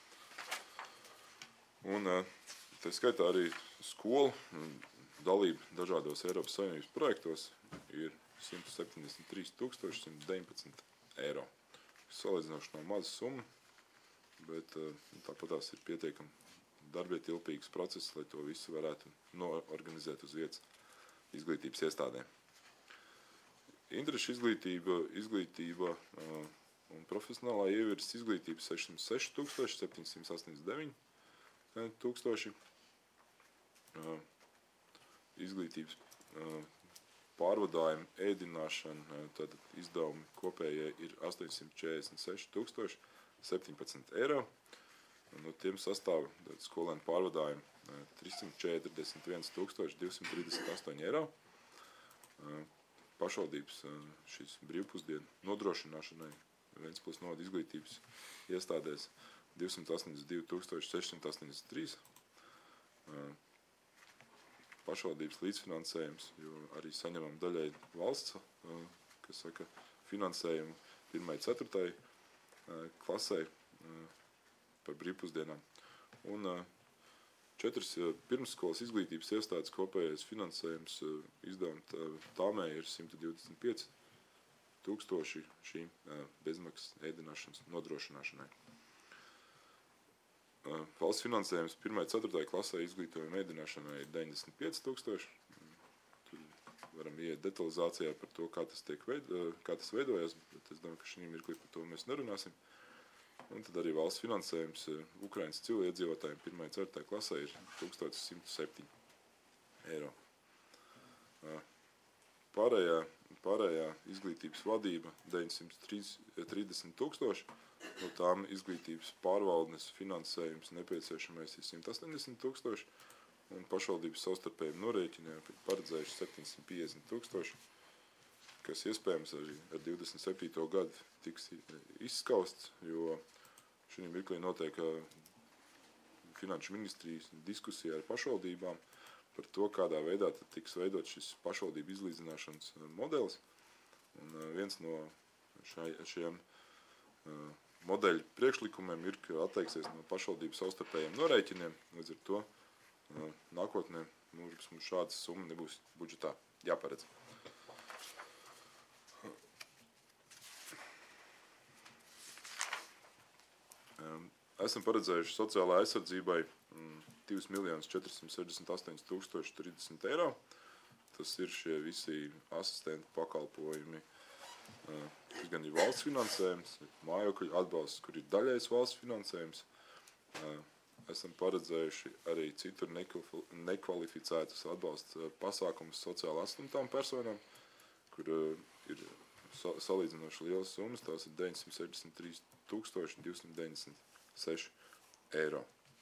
Un tā skaitā arī skolu dalība dažādos Eiropas Savienības projektos ir simt septiņdesmit trīs tūkstoši simt deviņpadsmit eiro. Salīdzinoši nav maza summa, bet tāpat tās ir pietiekami darbietilpīgs process, lai to visu varētu noorganizēt uz vietas izglītības iestādēm. Interešu izglītība, izglītība uh, un profesionālā ievirs izglītība sešsimt seši tūkstoši septiņsimt astoņdesmit deviņi tūkstoši. Uh, izglītības uh, pārvadājumi, ēdināšana, uh, tad izdevumi kopējie ir astoņsimt četrdesmit seši tūkstoši septiņpadsmit eiro. Un no tiem sastāv skolēnu pārvadājumi uh, trīs simt četrdesmit viens tūkstoši divsimt trīsdesmit astoņi eiro. Uh, pašvaldības šīs brīvpusdienu nodrošināšanai viens plus Noda izglītības iestādēs divsimt astoņdesmit divi tūkstoši sešsimt astoņdesmit trīs. pašvaldības līdzfinansējums, jo arī saņemam daļai valsts, kas saka, finansējumu pirmai ceturtai klasē par brīvpusdienām. Un četras pirmsskolas izglītības iestādes kopējais finansējums izdevuma tāmē ir simt divdesmit pieci tūkstoši šīm bezmaksas ēdināšanas nodrošināšanai. Valsts finansējums pirmai ceturtai klasē izglītojuma ēdināšanai ir deviņdesmit pieci tūkstoši. Tur varam iet detalizācijā par to, kā tas, tiek veid, kā tas veidojas, bet es domāju, ka šī mirklī par to mēs nerunāsim. Un tad arī valsts finansējums Ukrainas civiliedzīvotājiem pirmai ceturtai klasē ir tūkstoš simt septiņi eiro. Pārējā, pārējā izglītības vadība deviņsimt trīsdesmit tūkstoši, no tām izglītības pārvaldnes finansējums nepieciešamais ir simt astoņdesmit tūkstoši, un pašvaldības savstarpējiem norēķiniem ir paredzējuši septiņsimt piecdesmit tūkstoši, kas iespējams arī ar divdesmit septīto gadu tiks izskausts, jo šī mirklī notiek Finanšu ministrijas diskusija ar pašvaldībām par to, kādā veidā tad tiks veidot šis pašvaldību izlīdzināšanas modelis. Un viens no šai, šiem modeļu priekšlikumiem ir, ka atteiksies no pašvaldības savstarpējiem norēķiniem, līdz ar to nākotnē mums šādas summa nebūs budžetā jāparedz. Esam paredzējuši sociālā aizsardzībai divus miljonus četrsimt sešdesmit astoņi tūkstoši trīsdesmit eiro. Tas ir šie visi asistentu pakalpojumi, kas gan ir valsts finansējums, mājokļu atbalsts, kur ir daļais valsts finansējums. Esam paredzējuši arī citur nekvalificētus atbalsta pasākumus sociāli atstumtām personām, kur ir salīdzinoši lielas summas, tās ir deviņsimt sešdesmit trīs tūkstoši divsimt deviņdesmit seši eiro.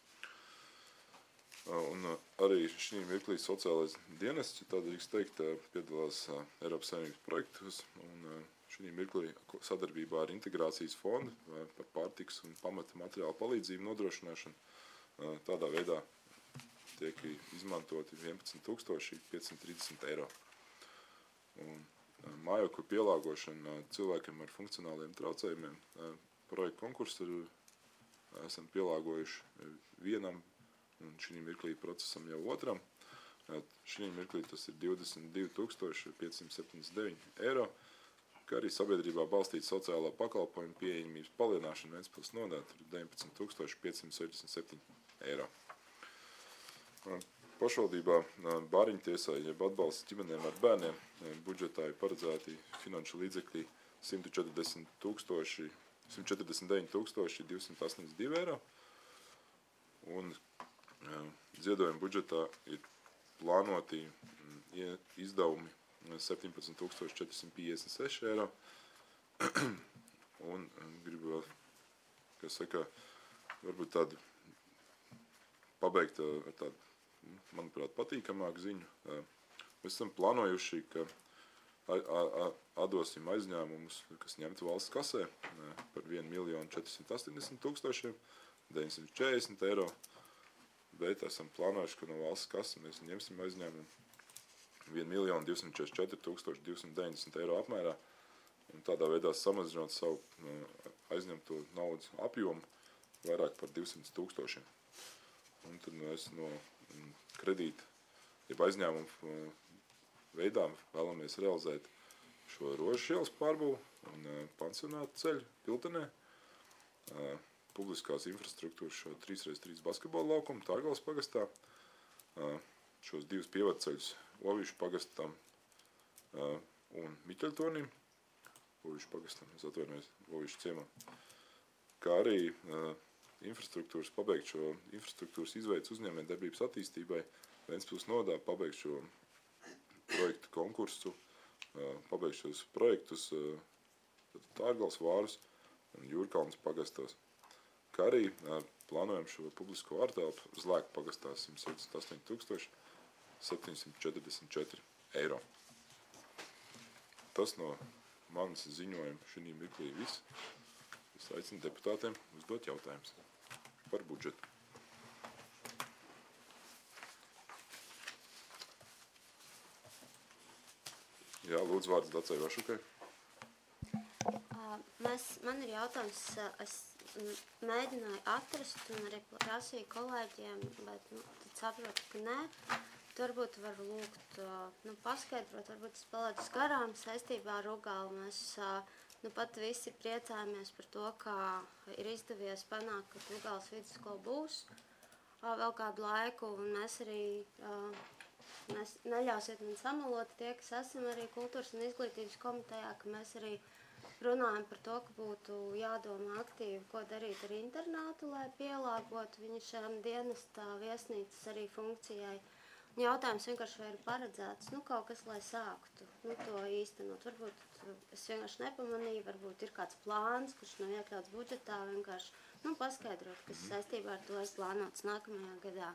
Un arī šī mirklī sociālais dienests, ja tā drīkst teikt, piedalās Eiropas Savienības projektos, un šī mirklī sadarbībā ar integrācijas fondu par pārtikas un pamata materiālu palīdzību nodrošināšanu tādā veidā tiek izmantoti vienpadsmit tūkstoši piecsimt trīsdesmit eiro. Un mājokļu pielāgošana cilvēkiem ar funkcionāliem traucējumiem projektu konkursu ir esam pielāgojuši vienam un šī mirklī procesam jau otram. Šī mirklī tas ir divdesmit divi tūkstoši piecsimt septiņdesmit deviņi eiro, kā arī sabiedrībā balstīt sociālā pakalpojuma pieejamības palielināšana Ventspils nodā, tur ir deviņpadsmit tūkstoši piecsimt sešdesmit septiņi eiro. Pašvaldībā bāriņtiesai, jeb atbalsts ģimenēm ar bērniem, budžetā ir paredzēti finanšu līdzekļi simt četrdesmit tūkstoši simt četrdesmit deviņi tūkstoši divsimt astoņdesmit divi eiro, un ziedojuma budžetā ir plānoti izdevumi septiņpadsmit tūkstoši četrsimt piecdesmit seši eiro, un gribu vēl, kas saka, varbūt tādu pabeigt ar tādu, manuprāt, patīkamāku ziņu. Mēs esam plānojuši, ka atdosim aizņēmumus, kas ņemtu valsts kasē par vienu miljonu četrsimt astoņdesmit tūkstošiem deviņsimt četrdesmit eiro, bet esam plānojuši, ka no valsts kases mēs ņemsim aizņēmumu vienu miljonu divsimt četrdesmit četri tūkstoši divsimt deviņdesmit eiro apmērā, un tādā veidā samazinot savu aizņemto naudas apjomu vairāk par divsimt tūkstošiem. Un tad mēs no kredīta, jeb aizņēmumu veidā vēlamies realizēt šo Rožas ielas pārbūvu un pansionātu ceļu Piltenē, publiskās infrastruktūras šo trīs pret trīs basketbola laukumu Tārgales pagastā, šos divus pievadceļus Ovišu pagastam un Miķeļtornim, Ovišu pagastam, es atvainojos, Ovišu ciemam, kā arī infrastruktūras pabeigt šo infrastruktūras izveidas uzņēmē darbības attīstībai, Ventspils nodā pabeigt šo projektu konkursu, pabeigt šos projektus Tārgales, Vārus un Jūrkalnas pagastos. Kā arī plānojam šo publisko ārtelpu Zlēku pagastā simt septiņdesmit astoņi tūkstoši septiņsimt četrdesmit četri eiro. Tas no manas ziņojuma šī mirklī viss. Es aicinu deputātiem uzdot jautājumus par budžetu. Jā, lūdzu vārds Dacei Vašukai. Mēs, man ir jautājums, es mēģināju atrast un arī prasīju kolēģiem, bet nu, tad saprotu, ka nē. Varbūt var lūgt nu, paskaidrot, varbūt es palaidu garām saistībā ar Ugālu. Mēs nu, pat visi priecājamies par to, ka ir izdevies panākt, ka Ugāles vidusskola būs vēl kādu laiku, un mēs arī mēs neļausiet man samalot tie, kas esam arī kultūras un izglītības komitejā, ka mēs arī runājam par to, ka būtu jādomā aktīvi, ko darīt ar internātu, lai pielāgotu viņu šām dienestā viesnīcas arī funkcijai. Un jautājums vienkārši vai ir paredzēts, nu, kaut kas, lai sāktu nu, to īstenot. Varbūt es vienkārši nepamanīju, varbūt ir kāds plāns, kurš nav iekļauts budžetā, vienkārši nu, paskaidrot, kas saistībā ar to ir plānots nākamajā gadā.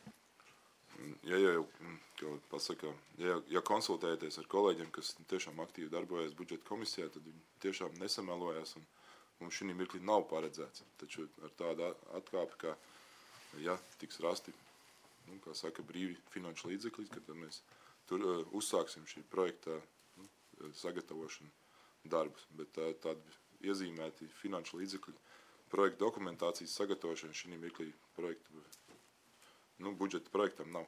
Ja jau, kā pasaka, ja, ja konsultējaties ar kolēģiem, kas tiešām aktīvi darbojas budžeta komisijā, tad viņi tiešām nesamelojās un mums šī mirklī nav paredzēts. Taču ar tādu atkāpi, ka, ja tiks rasti, nu, kā saka, brīvi finanšu līdzekļi, tad mēs tur uh, uzsāksim šī projekta nu, sagatavošanu darbus. Bet tā, tādi iezīmēti finanšu līdzekļi projekta dokumentācijas sagatavošana šī mirklī projektu Nu, budžeta projektam nav.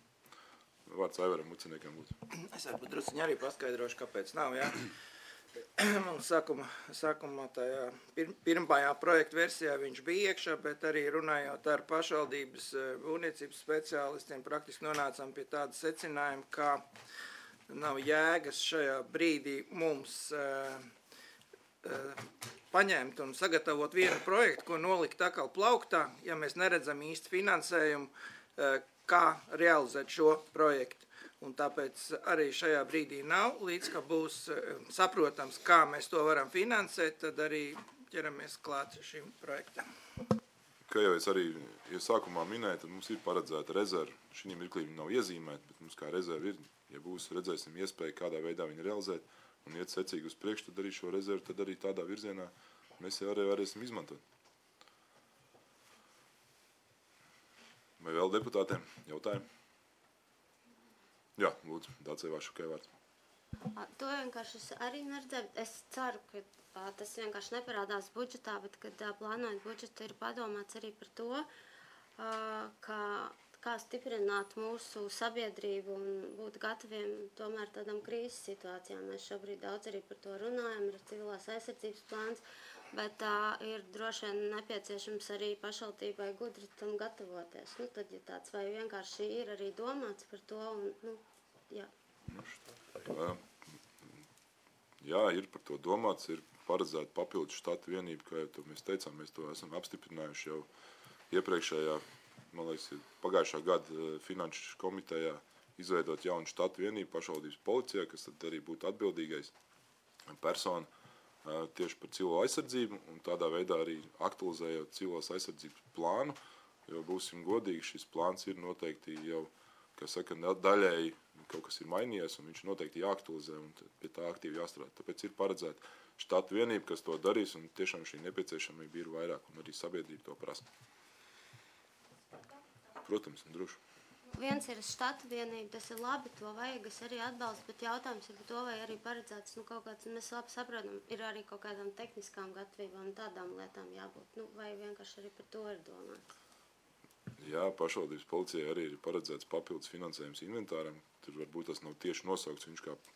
Vārds Aivaram Muciniekam būtu. Es varbūt drusciņi arī paskaidrošu, kāpēc nav, jā. Mums sākuma, sākumā tajā pir, pirmajā projekta versijā viņš bija iekšā, bet arī runājot ar pašvaldības būvniecības speciālistiem, praktiski nonācām pie tāda secinājuma, ka nav jēgas šajā brīdī mums uh, uh, paņemt un sagatavot vienu projektu, ko nolikt atkal plauktā, ja mēs neredzam īsti finansējumu, kā realizēt šo projektu. Un tāpēc arī šajā brīdī nav, līdz ka būs saprotams, kā mēs to varam finansēt, tad arī ķeramies klāt šim projektam. Kā jau es arī ja sākumā minēju, tad mums ir paredzēta rezerve. Šī mirklī nav iezīmēta, bet mums kā rezerve ir, ja būs, redzēsim iespēju, kādā veidā viņu realizēt un iet secīgi uz priekšu, tad arī šo rezervi, tad arī tādā virzienā mēs jau arī varēsim izmantot. Vai vēl deputātiem jautājumi? Jā, lūdzu, Dacei Vašukai vārds. To vienkārši es arī neredzēju. Es ceru, ka a, tas vienkārši neparādās budžetā, bet, kad a, plānojot budžetu, ir padomāts arī par to, a, ka, kā stiprināt mūsu sabiedrību un būt gataviem tomēr tādām krīzes situācijām. Mēs šobrīd daudz arī par to runājam, ir civilās aizsardzības plāns, bet uh, ir droši vien nepieciešams arī pašvaldībai gudri tam gatavoties. Nu, tad, ja tāds vai vienkārši ir arī domāts par to, un, nu, jā. Jā, ir par to domāts, ir paredzēta papildus štata vienība, kā jau to mēs teicām, mēs to esam apstiprinājuši jau iepriekšējā, man liekas, pagājušā gada finanšu komitejā izveidot jaunu štata vienību pašvaldības policijā, kas tad arī būtu atbildīgais persona tieši par civilo aizsardzību un tādā veidā arī aktualizējot civilās aizsardzības plānu, jo būsim godīgi, šis plāns ir noteikti jau, kā saka, daļēji kaut kas ir mainījies un viņš noteikti jāaktualizē un pie tā aktīvi jāstrādā. Tāpēc ir paredzēta štata vienība, kas to darīs un tiešām šī nepieciešamība ir vairāk un arī sabiedrība to prasa. Protams, droši. Viens ir štata vienība, tas ir labi, to vajag, es arī atbalstu, bet jautājums ir par to, vai arī paredzēts, nu, kaut kāds, mēs labi saprotam, ir arī kaut kādām tehniskām gatavībām un tādām lietām jābūt, nu, vai vienkārši arī par to ir domāts? Jā, pašvaldības policijai arī ir paredzēts papildus finansējums inventāram, tur varbūt tas nav tieši nosaukts, viņš kā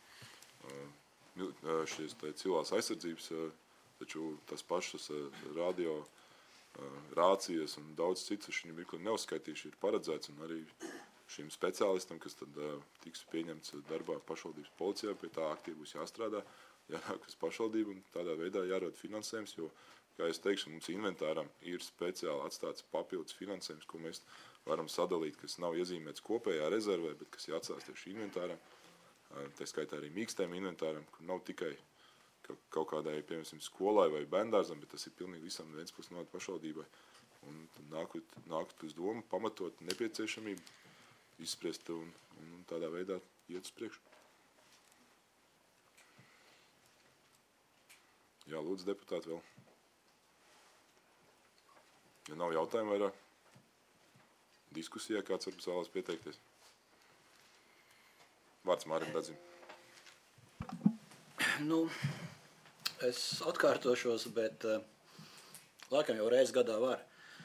uh, šīs civilās aizsardzības, uh, taču tas pašas uh, radio, rācijas un daudz citu šī mirkli neuzskaitījuši ir paredzēts un arī šim speciālistam, kas tad uh, tiks pieņemts darbā pašvaldības policijā, pie tā aktīvi būs jāstrādā, jānāk uz pašvaldību un tādā veidā jārod finansējums, jo, kā es teikšu, mums inventāram ir speciāli atstāts papildus finansējums, ko mēs varam sadalīt, kas nav iezīmēts kopējā rezervē, bet kas jāatstās tieši inventāram, uh, tā skaitā arī mīkstēm inventāram, kur nav tikai kaut kādai, piemēram, skolai vai bērndārzam, bet tas ir pilnīgi visam Ventspils novada pašvaldībai. Un nākot, nākot uz domu, pamatot nepieciešamību, izspriest un, un tādā veidā iet uz priekšu. Jā, lūdzu, deputāti vēl. Ja nav jautājumu vairāk, diskusijā kāds varbūt vēlas pieteikties. Vārds Mārim Dadzim. Nu, es atkārtošos, bet uh, laikam jau reiz gadā var.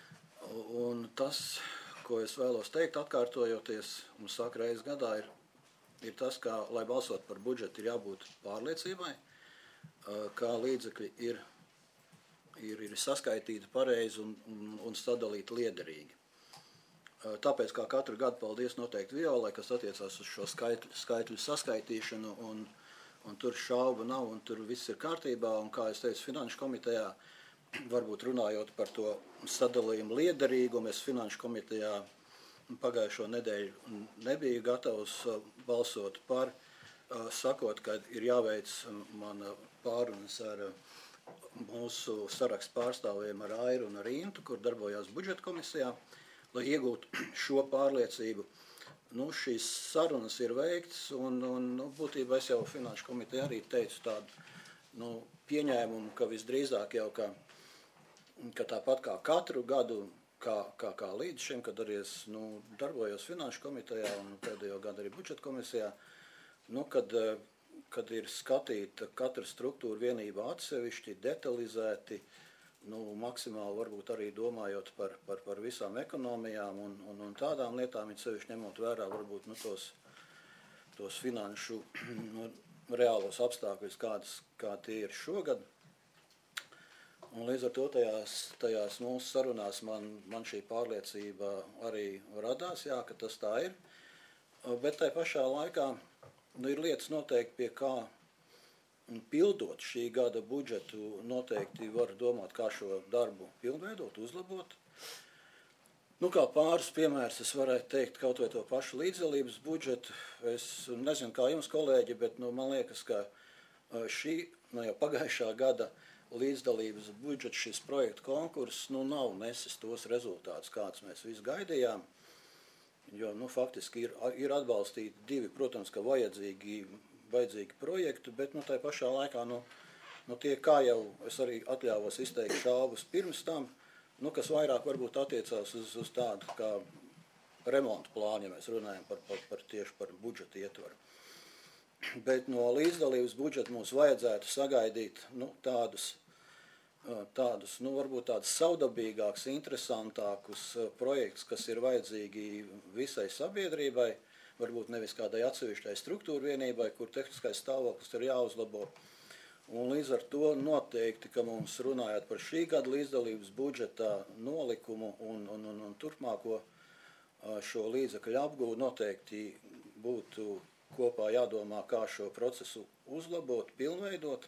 Un tas, ko es vēlos teikt, atkārtojoties, un saka reiz gadā, ir, ir tas, ka, lai balsot par budžetu, ir jābūt pārliecībai, kā līdzekļi ir, ir, ir saskaitīti pareizi un, un, un sadalīti liederīgi. Tāpēc, kā katru gadu, paldies noteikti Violai, kas attiecās uz šo skaitļu, skaitļu saskaitīšanu, un, un tur šauba nav, un tur viss ir kārtībā, un kā es teicu, Finanšu komitejā, varbūt runājot par to sadalījumu liederīgumu, es Finanšu komitejā pagājušo nedēļu nebiju gatavs balsot par, sakot, ka ir jāveic mana pārunas ar mūsu sarakstu pārstāvjiem ar Airu un ar Intu, kur darbojās budžeta komisijā, lai iegūtu šo pārliecību. Nu, šīs sarunas ir veikts, un, un nu, būtībā es jau Finanšu komiteja arī teicu tādu nu, pieņēmumu, ka visdrīzāk jau ka ka tāpat kā katru gadu, kā, kā, kā līdz šim, kad arī es nu, darbojos Finanšu komitejā un pēdējo gadu arī budžeta komisijā, nu, kad, kad ir skatīta katra struktūra vienība atsevišķi, detalizēti, nu, maksimāli varbūt arī domājot par, par, par visām ekonomijām un, un, un tādām lietām, it sevišķi ņemot vērā varbūt nu, tos, tos finanšu nu, reālos apstākļus, kādas, kā tie ir šogad. Un līdz ar to tajās, tajās mūsu sarunās man, man šī pārliecība arī radās, jā, ka tas tā ir. Bet tai pašā laikā nu, ir lietas noteikti, pie kā pildot šī gada budžetu, noteikti var domāt, kā šo darbu pilnveidot, uzlabot. Nu, kā pāris piemērs es varētu teikt kaut vai to pašu līdzdalības budžetu. Es nezinu, kā jums, kolēģi, bet nu, man liekas, ka šī nu, jau pagājušā gada līdzdalības budžets, šis projekta konkurss, nu, nav nesis tos rezultātus, kāds mēs visi gaidījām, jo, nu, faktiski ir, ir atbalstīti divi, protams, ka vajadzīgi, vajadzīgi projekti, bet, nu, tai pašā laikā, nu, nu, tie, kā jau es arī atļāvos izteikt šaubas pirms tam, nu, kas vairāk varbūt attiecās uz, uz tādu kā remontu plānu, ja mēs runājam par, par, par tieši par budžeta ietvaru. Bet no līdzdalības budžeta mums vajadzētu sagaidīt, nu, tādus, tādus, nu, varbūt tādus savdabīgākus, interesantākus projektus, kas ir vajadzīgi visai sabiedrībai, varbūt nevis kādai atsevišķai struktūra vienībai, kur tehniskais stāvoklis ir jāuzlabo. Un līdz ar to noteikti, ka mums runājot par šī gada līdzdalības budžeta nolikumu un, un, un, un turpmāko šo līdzekļu apgūvu, noteikti būtu kopā jādomā, kā šo procesu uzlabot, pilnveidot.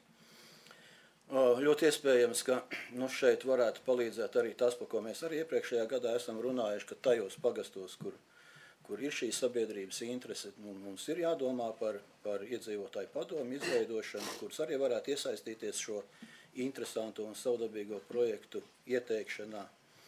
Ļoti iespējams, ka nu, šeit varētu palīdzēt arī tas, par ko mēs arī iepriekšējā gadā esam runājuši, ka tajos pagastos, kur, kur ir šī sabiedrības interese, nu, mums ir jādomā par, par iedzīvotāju padomu izveidošanu, kuras arī varētu iesaistīties šo interesantu un savdabīgo projektu ieteikšanā.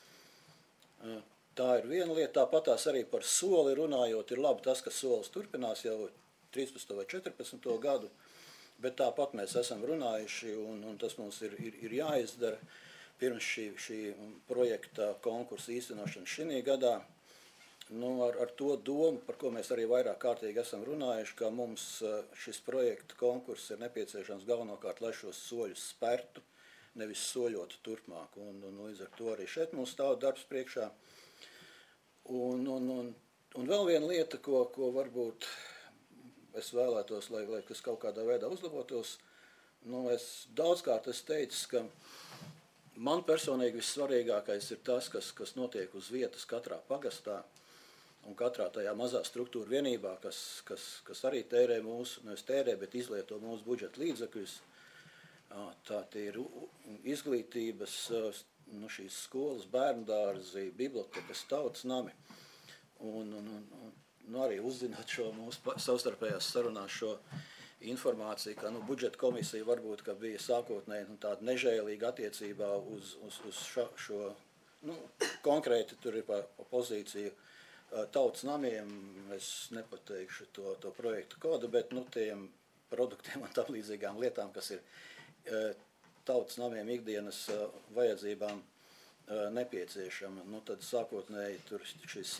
Tā ir viena lieta, tāpatās arī par soli runājot, ir labi tas, ka solis turpinās jau trīspadsmito vai četrpadsmito gadu, bet tāpat mēs esam runājuši, un, un tas mums ir, ir, ir jāizdara pirms šī, šī projekta konkursa īstenošana šī gadā. Nu, ar, ar to domu, par ko mēs arī vairāk kārtīgi esam runājuši, ka mums šis projekta konkurss ir nepieciešams galvenokārt, lai šos soļus spērtu, nevis soļotu turpmāk. Un, un līdz ar to arī šeit mums stāv darbs priekšā. Un, un, un, un vēl viena lieta, ko, ko varbūt es vēlētos, lai, lai kas kaut kādā veidā uzlabotos, nu, es daudzkārt es teicu, ka man personīgi vissvarīgākais ir tas, kas, kas notiek uz vietas katrā pagastā un katrā tajā mazā struktūra vienībā, kas, kas, kas arī tērē mūsu, nevis tērē, bet izlieto mūsu budžeta līdzekļus. Tā tie ir izglītības, nu, šīs skolas, bērndārzi, bibliotekas, tautas nami. Un, un, un, nu, arī uzzināt šo mūsu savstarpējās sarunās šo informāciju, ka nu, budžeta komisija varbūt ka bija sākotnēji nu, tāda nežēlīga attiecībā uz, uz, uz šo, šo nu, konkrēti tur ir pa pozīciju tautas namiem, es nepateikšu to, to projektu kodu, bet nu, tiem produktiem un tam līdzīgām lietām, kas ir tautas namiem ikdienas vajadzībām nepieciešama. Nu, tad sākotnēji tur šis,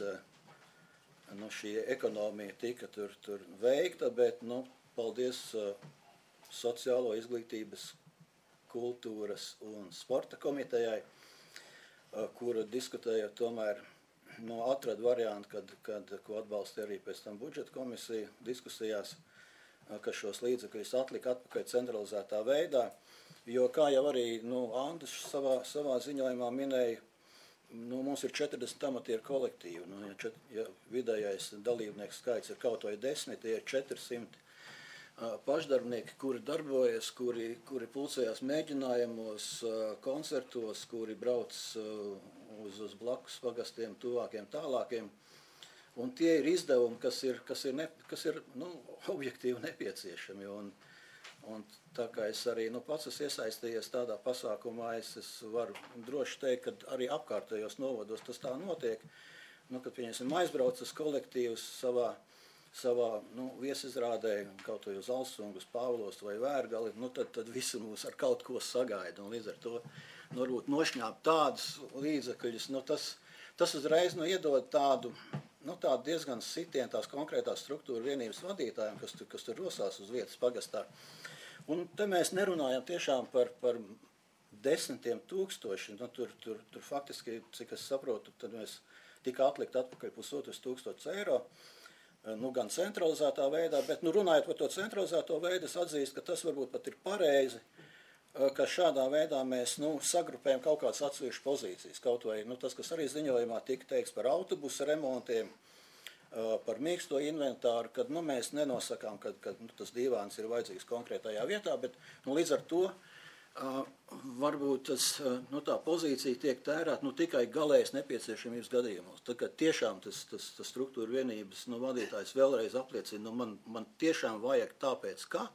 nu, šī ekonomija tika tur, tur veikta, bet nu, paldies sociālo izglītības, kultūras un sporta komitejai, kura diskutējot tomēr nu, atrada variantu, kad, kad, ko atbalsta arī pēc tam budžeta komisija diskusijās, ka šos līdzekļus atlika atpakaļ centralizētā veidā, jo, kā jau arī nu, Andris savā, savā ziņojumā minēja, nu, mums ir četrdesmit amatieru kolektīvi, nu, ja, čet, ja vidējais dalībnieku skaits ir kaut vai desmit, tie ir četri simti uh, pašdarbnieki, kuri darbojas, kuri, kuri pulcējās mēģinājumos, uh, koncertos, kuri brauc uh, uz, uz blakus pagastiem, tuvākiem, tālākiem. Un tie ir izdevumi, kas ir, kas ir, ne, kas ir nu, objektīvi nepieciešami. Un, un tā kā es arī nu, pats esmu iesaistījies tādā pasākumā, es, es varu droši teikt, ka arī apkārtējos novados tas tā notiek. Nu, kad pieņemsim aizbraucas kolektīvs savā, savā nu, viesizrādē, kaut vai uz Alsungu, uz Pāvlos vai Vērgali, nu, tad, tad visi mūs ar kaut ko sagaida. Un līdz ar to nu, varbūt nošņāpt tādus līdzekļus, nu, tas, tas uzreiz nu, iedod tādu, nu, tādu diezgan sitienu tās konkrētās struktūra vienības vadītājiem, kas, kas tur rosās uz vietas pagastā. Un te mēs nerunājam tiešām par, par desmitiem tūkstoši, nu, tur, tur, tur faktiski, cik es saprotu, tad mēs tika atlikt atpakaļ pusotras tūkstotis eiro, nu, gan centralizētā veidā, bet nu, runājot par to centralizēto veidu, es atzīstu, ka tas varbūt pat ir pareizi, ka šādā veidā mēs nu, sagrupējam kaut kādas atsevišķas pozīcijas. Kaut vai nu, tas, kas arī ziņojumā tika teikts par autobusu remontiem, par mīksto inventāru, kad nu, mēs nenosakām, ka, ka nu, tas divāns ir vajadzīgs konkrētajā vietā, bet nu, līdz ar to uh, varbūt tas, uh, nu, tā pozīcija tiek tērēta nu, tikai galējas nepieciešamības gadījumos. Tad, kad tiešām tas, tas, tas struktūra vienības nu, vadītājs vēlreiz apliecina, nu, man, man tiešām vajag tāpēc, ka,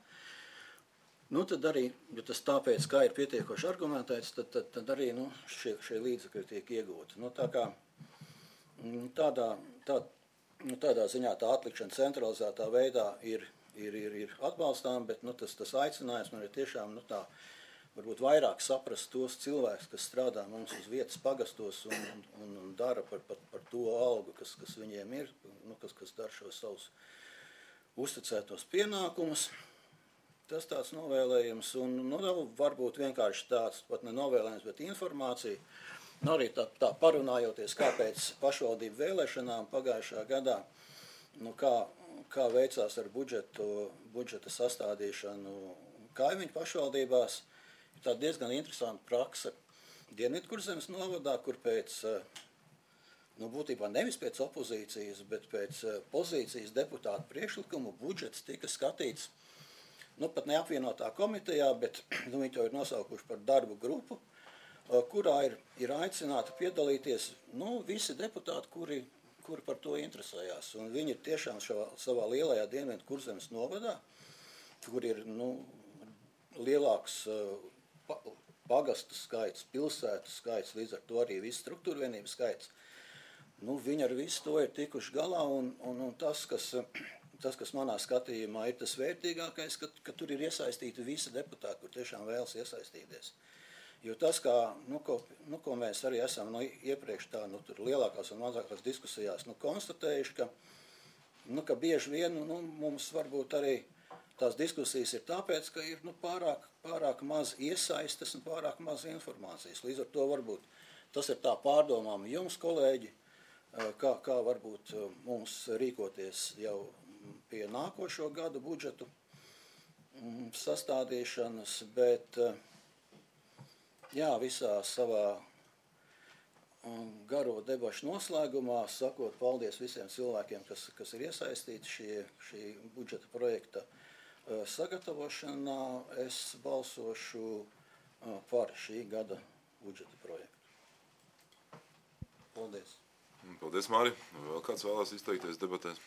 nu, tad arī, ja tas tāpēc, kā ir pietiekoši argumentēts, tad, tad, tad arī nu, šie, šie līdzekļi tiek iegūti. Nu, tā kā, tādā, tā, nu, tādā ziņā tā atlikšana centralizētā veidā ir, ir, ir, ir atbalstām, bet nu, tas, tas aicinājums man ir tiešām nu, tā, varbūt vairāk saprast tos cilvēkus, kas strādā mums uz vietas pagastos un, un, un dara par, par, par to algu, kas, kas viņiem ir, nu, kas, kas dara šos savus uzticētos pienākumus. Tas tāds novēlējums, un nu, varbūt vienkārši tāds, pat ne novēlējums, bet informācija. Nu, arī tā, tā parunājoties, kāpēc pašvaldību vēlēšanām pagājušā gadā, nu, kā, kā veicās ar budžetu, budžeta sastādīšanu kaimiņu pašvaldībās, ir tā diezgan interesanta praksa. Dienvidkurzemes novadā, kur pēc, nu, būtībā nevis pēc opozīcijas, bet pēc pozīcijas deputātu priekšlikumu budžets tika skatīts nu, pat neapvienotā komitejā, bet nu, viņi to ir nosaukuši par darbu grupu, kurā ir, ir aicināti piedalīties nu, visi deputāti, kuri, kuri par to interesējās. Un viņi ir tiešām šavā, savā lielajā Dienvidkurzemes novadā, kur ir nu, lielāks pa, pagastu skaits, pilsētu skaits, līdz ar to arī viss struktūra vienības skaits. Nu, viņi ar visu to ir tikuši galā, un, un, un tas, kas... Tas, kas manā skatījumā ir tas vērtīgākais, ka, ka tur ir iesaistīti visi deputāti, kur tiešām vēlas iesaistīties. Jo tas, kā, nu, ko, nu, ko mēs arī esam nu, iepriekš tā, nu, tur lielākās un mazākās diskusijās nu, konstatējuši, ka, nu, ka bieži vien nu, mums varbūt arī tās diskusijas ir tāpēc, ka ir nu, pārāk, pārāk maz iesaistes un pārāk maz informācijas. Līdz ar to varbūt tas ir tā pārdomām jums, kolēģi, kā, kā varbūt mums rīkoties jau pie nākošo gadu budžetu sastādīšanas, bet jā, visā savā garo debašu noslēgumā, sakot paldies visiem cilvēkiem, kas, kas ir iesaistīti šie, šī budžeta projekta sagatavošanā, es balsošu par šī gada budžeta projektu. Paldies. Paldies, Māri. Vēl kāds vēlās izteikties debatēs?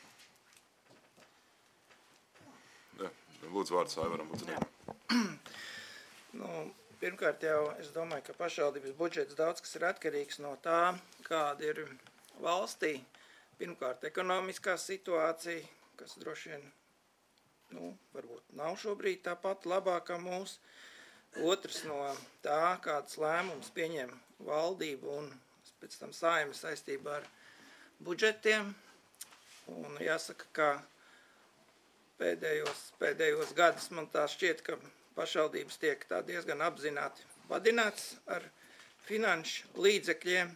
Jā, lūdzu vārds Aivaram Buciniekam. Nu, pirmkārt jau es domāju, ka pašvaldības budžets daudz kas ir atkarīgs no tā, kāda ir valstī. Pirmkārt, ekonomiskā situācija, kas droši vien, nu, varbūt nav šobrīd tāpat labākā mūsu. Otrs no tā, kādas lēmumus pieņem valdība un pēc tam Saeima saistībā ar budžetiem. Un jāsaka, ka pēdējos, pēdējos gadus man tā šķiet, ka pašvaldības tiek tā diezgan apzināti vadināts ar finanšu līdzekļiem.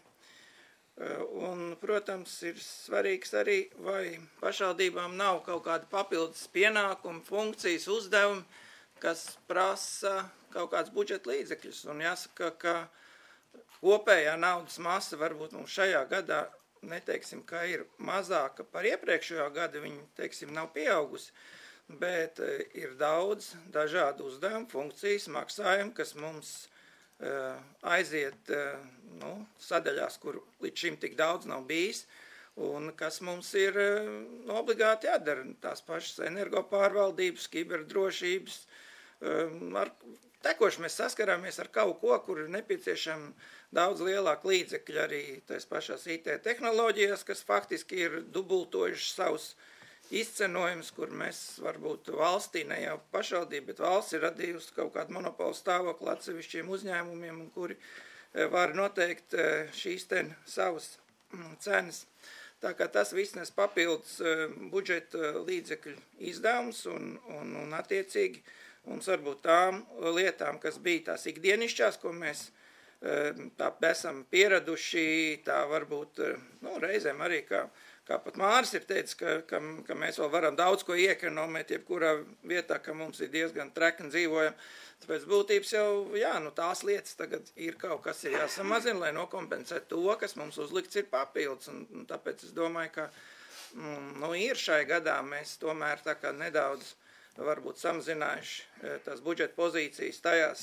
Un, protams, ir svarīgs arī, vai pašvaldībām nav kaut kāda papildus pienākuma, funkcijas, uzdevumi, kas prasa kaut kāds budžeta līdzekļus. Un jāsaka, ka kopējā naudas masa varbūt mums šajā gadā, neteiksim, ka ir mazāka par iepriekšējā gada, viņa, teiksim, nav pieaugusi, bet ir daudz dažādu uzdevumu, funkcijas, maksājumu, kas mums aiziet nu, sadaļās, kur līdz šim tik daudz nav bijis, un kas mums ir nu, obligāti jādara. Tās pašas energopārvaldības, kiberdrošības. Ar tekoši mēs saskarāmies ar kaut ko, kur ir nepieciešama daudz lielāka līdzekļa arī tās pašās I T tehnoloģijās, kas faktiski ir dubultojuši savus izcenojums, kur mēs varbūt valstī, ne jau pašvaldība, bet valsts ir radījusi kaut kādu monopolu stāvokli atsevišķiem uzņēmumiem, kuri var noteikt šīs ten savas cenas. Tā kā tas viss nes papildus budžeta līdzekļu izdevums un, un, un attiecīgi mums varbūt tām lietām, kas bija tās ikdienišķās, ko mēs tā esam pieraduši, tā varbūt nu, reizēm arī kā Kā pat Māris ir teicis, ka, ka, ka mēs vēl varam daudz ko iekonomēt, jebkurā vietā, ka mums ir diezgan trekni dzīvojam. Tāpēc būtības jau, jā, nu tās lietas tagad ir kaut kas ir jāsamazina, lai nokompensē to, kas mums uzlikts ir papildus. Un, un tāpēc es domāju, ka nu, ir šai gadā mēs tomēr tā kā nedaudz varbūt samazinājuši tās budžeta pozīcijas tajās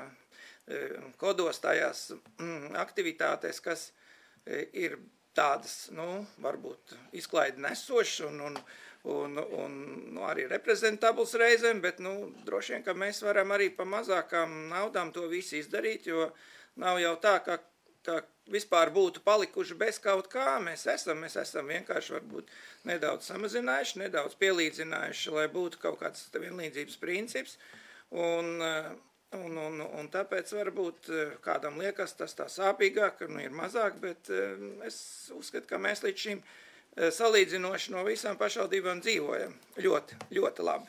kodos, tajās aktivitātēs, kas ir tādas, nu, varbūt izklaidi nesošas un, un, un, un nu, arī reprezentabls reizēm, bet, nu, droši vien, ka mēs varam arī pa mazākām naudām to visu izdarīt, jo nav jau tā, ka, ka vispār būtu palikuši bez kaut kā. Mēs esam, mēs esam vienkārši varbūt nedaudz samazinājuši, nedaudz pielīdzinājuši, lai būtu kaut kāds vienlīdzības princips. Un, Un, un, un tāpēc varbūt kādam liekas tas tā sāpīgāk, ka nu, ir mazāk, bet es uzskatu, ka mēs līdz šim salīdzinoši no visām pašvaldībām dzīvojam ļoti, ļoti labi.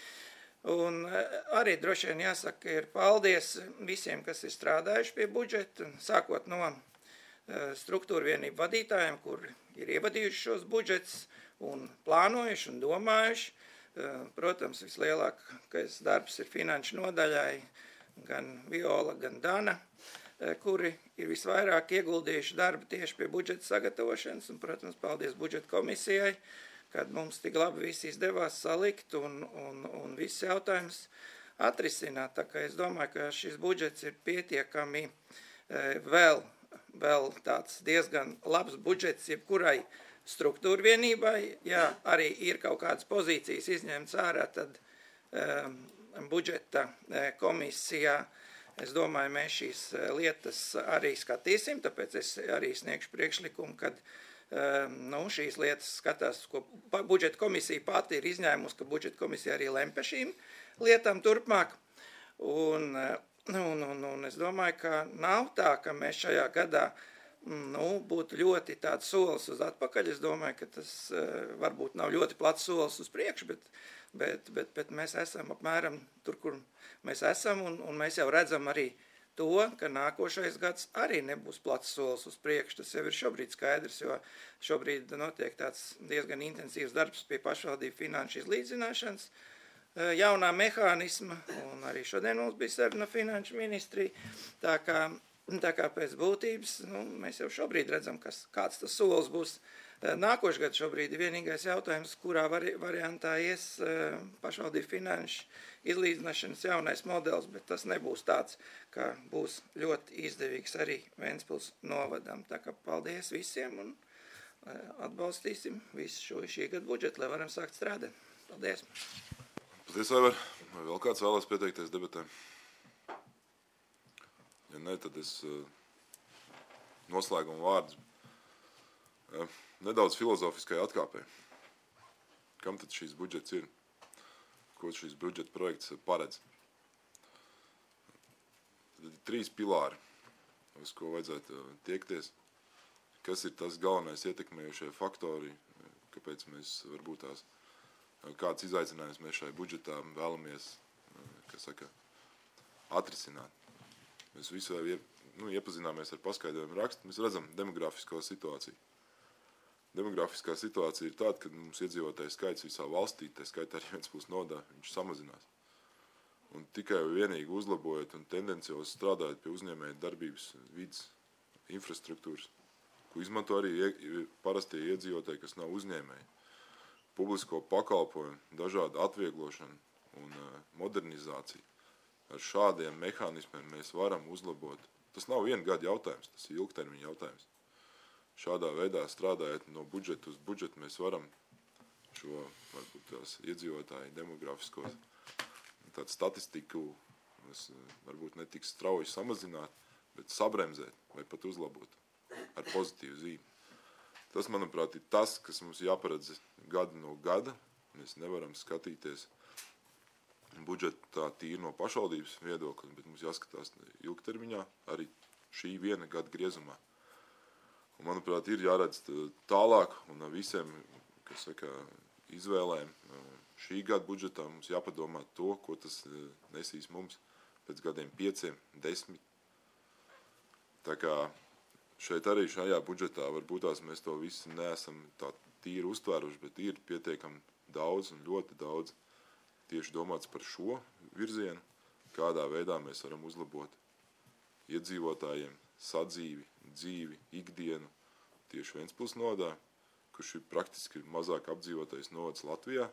Un arī droši vien jāsaka, ir paldies visiem, kas ir strādājuši pie budžeta, sākot no struktūra vienību vadītājiem, kur ir ievadījuši šos budžets un plānojuši un domājuši. Protams, vislielākais darbs ir finanšu nodaļai, gan Viola, gan Dana, kuri ir visvairāk ieguldījuši darbu tieši pie budžeta sagatavošanas, un, protams, paldies budžeta komisijai, kad mums tik labi viss izdevās salikt un, un, un viss jautājums atrisināt. Tā kā es domāju, ka šis budžets ir pietiekami vēl, vēl tāds diezgan labs budžets jebkurai struktūra vienībai. Ja arī ir kaut kādas pozīcijas izņemts ārā, tad um, budžeta komisijā, es domāju, mēs šīs lietas arī skatīsim, tāpēc es arī sniegšu priekšlikumu, kad nu, šīs lietas skatās, ko budžeta komisija pati ir izņēmusi, ka budžeta komisija arī lem par šīm lietām turpmāk. Un, un, un, un es domāju, ka nav tā, ka mēs šajā gadā nu, būtu ļoti tāds solis uz atpakaļ. Es domāju, ka tas varbūt nav ļoti plats solis uz priekšu, bet Bet, bet, bet mēs esam apmēram tur, kur mēs esam, un, un mēs jau redzam arī to, ka nākošais gads arī nebūs plats solis uz priekšu. Tas jau ir šobrīd skaidrs, jo šobrīd notiek tāds diezgan intensīvs darbs pie pašvaldību finanšu izlīdzināšanas jaunā mehānisma, un arī šodien mums bija saruna finanšu ministrija. Tā kā, tā kā pēc būtības, nu, mēs jau šobrīd redzam, kas, kāds tas solis būs. Nākošais gads šobrīd ir vienīgais jautājums, kurā vari, variantā ies pašvaldību finanšu izlīdzināšanas jaunais modelis, bet tas nebūs tāds, ka būs ļoti izdevīgs arī Ventspils novadam. Tā kā paldies visiem un atbalstīsim visu šo šī gada budžetu, lai varam sākt strādāt. Paldies! Paldies, Aivar! Vai vēl kāds vēlās pieteikties debatēm? Ja ne, tad es noslēgumu vārdus. Nedaudz filozofiskai atkāpē. Kam tad šīs budžets ir? Ko šīs budžeta projekts paredz? Tad ir trīs pilāri, uz ko vajadzētu tiekties. Kas ir tas galvenais ietekmējušie faktori, kāpēc mēs varbūt tās kāds izaicinājums mēs šai budžetā vēlamies, kas saka, atrisināt. Mēs visu nu, iepazināmies ar paskaidrojumu rakstu, mēs redzam demografisko situāciju. Demografiskā situācija ir tāda, ka mums iedzīvotāju skaits visā valstī, tā skaitā arī Ventspils nodā, viņš samazinās. Un tikai vienīgi uzlabojot un tendenciozi strādājot pie uzņēmēju darbības vidas infrastruktūras, ko izmanto arī parastie iedzīvotāji, kas nav uzņēmēji. Publisko pakalpojumu, dažādu atvieglošanu un modernizāciju. Ar šādiem mehānismiem mēs varam uzlabot. Tas nav viena gada jautājums, tas ir ilgtermiņa jautājums. Šādā veidā strādājot no budžeta uz budžetu, mēs varam šo, varbūt tās iedzīvotāju demografiskos, tādu statistiku, mēs varbūt netiks strauji samazināt, bet sabremzēt vai pat uzlabot ar pozitīvu zīmi. Tas, manuprāt, ir tas, kas mums jāparedz gadu no gada. Mēs nevaram skatīties budžetu tā tīri no pašvaldības viedokļa, bet mums jāskatās ilgtermiņā arī šī viena gada griezumā. Un, manuprāt, ir jāredz tālāk un visiem, kas saka, izvēlēm šī gada budžetā mums jāpadomā to, ko tas nesīs mums pēc gadiem pieciem, desmit. Tā kā šeit arī šajā budžetā varbūt tās mēs to visu neesam tā tīri uztvēruši, bet ir pietiekami daudz un ļoti daudz tieši domāts par šo virzienu, kādā veidā mēs varam uzlabot iedzīvotājiem sadzīvi, dzīvi, ikdienu tieši Ventspils nodā, kurš ir praktiski mazāk apdzīvotais novads Latvijā.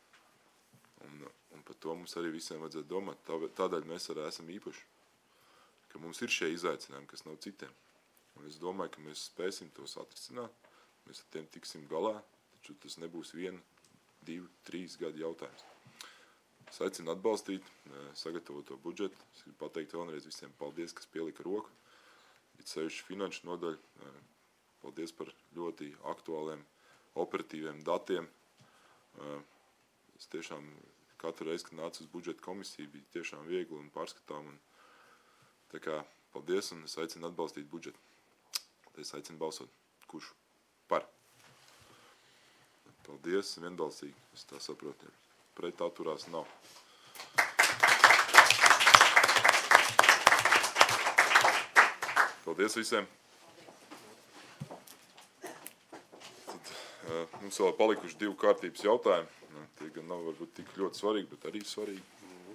Un, un par to mums arī visiem vajadzētu domāt. Tādēļ mēs arī esam īpaši, ka mums ir šie izaicinājumi, kas nav citiem. Un es domāju, ka mēs spēsim tos atrisināt, mēs ar tiem tiksim galā, taču tas nebūs viena, divi, trīs gadu jautājums. Es aicinu atbalstīt, sagatavot to budžetu. Es gribu pateikt vēlreiz visiem paldies, kas pielika roku. Bet sevišķi finanšu nodaļu. Paldies par ļoti aktuāliem, operatīviem datiem. Es tiešām katru reizi, kad nācu uz budžeta komisiju, bija tiešām viegli un pārskatām. Un, tā kā paldies un es aicinu atbalstīt budžetu. Es aicinu balsot. Kurš? Par. Paldies, vienbalsīgi. Es tā saprotu. Pret atturās nav. Paldies visiem. Tad, uh, mums vēl palikuši divi kārtības jautājumi. Nu, tie gan nav varbūt tik ļoti svarīgi, bet arī svarīgi.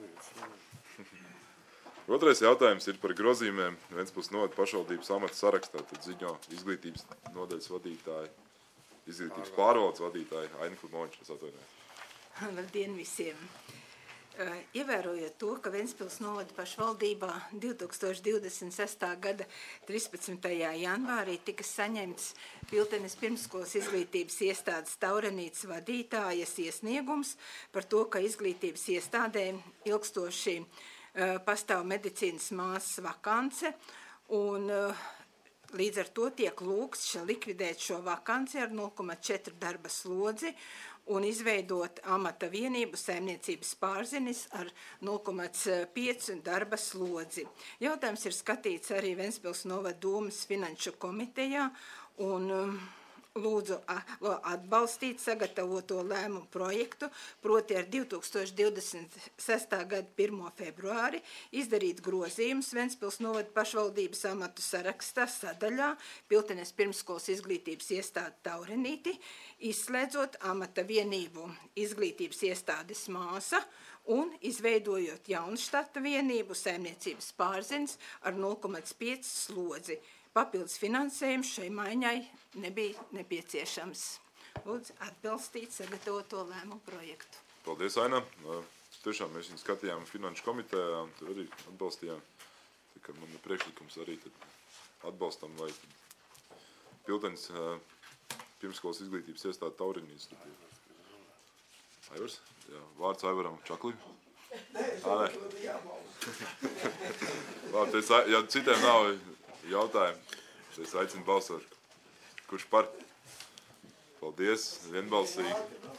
Otrais jautājums ir par grozījumiem Ventspils novada pašvaldības amata sarakstā. Tad ziņo izglītības nodaļas vadītāji, izglītības pārvaldes vadītāji Aina Klimonča, es atvainojos. Labdien visiem! Ievērojot to, ka Ventspils novada pašvaldībā divi tūkstoši divdesmit sestā gada trīspadsmitajā janvārī tika saņemts Piltenes pirmskolas izglītības iestādes Taurenītes vadītājas iesniegums par to, ka izglītības iestādē ilgstoši pastāv medicīnas māsas vakance un līdz ar to tiek lūgts likvidēt šo vakanci ar nulle komats četri darba slodzi un izveidot amata vienību saimniecības pārzinis ar nulle komats pieci darba slodzi. Jautājums ir skatīts arī Ventspils novada domas finanšu komitejā un lūdzu atbalstīt sagatavoto lēmumu projektu, proti ar divi tūkstoši divdesmit sestā gada pirmo februāri izdarīt grozījumus Ventspils novada pašvaldības amatu sarakstā sadaļā Piltenes pirmskolas izglītības iestāde Taurenīti, izslēdzot amata vienību izglītības iestādes māsa un izveidojot jaunu štata vienību saimniecības pārziņas ar nulle komats pieci slodzi. Papildus finansējums šai maiņai nebija nepieciešams. Lūdzu, atbalstīt sagatavoto lēmumu projektu. Paldies, Aina. Tiešām mēs viņu skatījām finanšu komitejā un tur arī atbalstījām. Tā kā man priekšlikums arī tad atbalstam, lai Piltenes pirmskolas izglītības iestāde Taurenītes. Aivars? Jā, vārds Aivaram Čaklim. Ā, nē. Labi, ja citiem nav jautājumu, es aicinu balsot. Kurš par? Paldies, vienbalsīgi.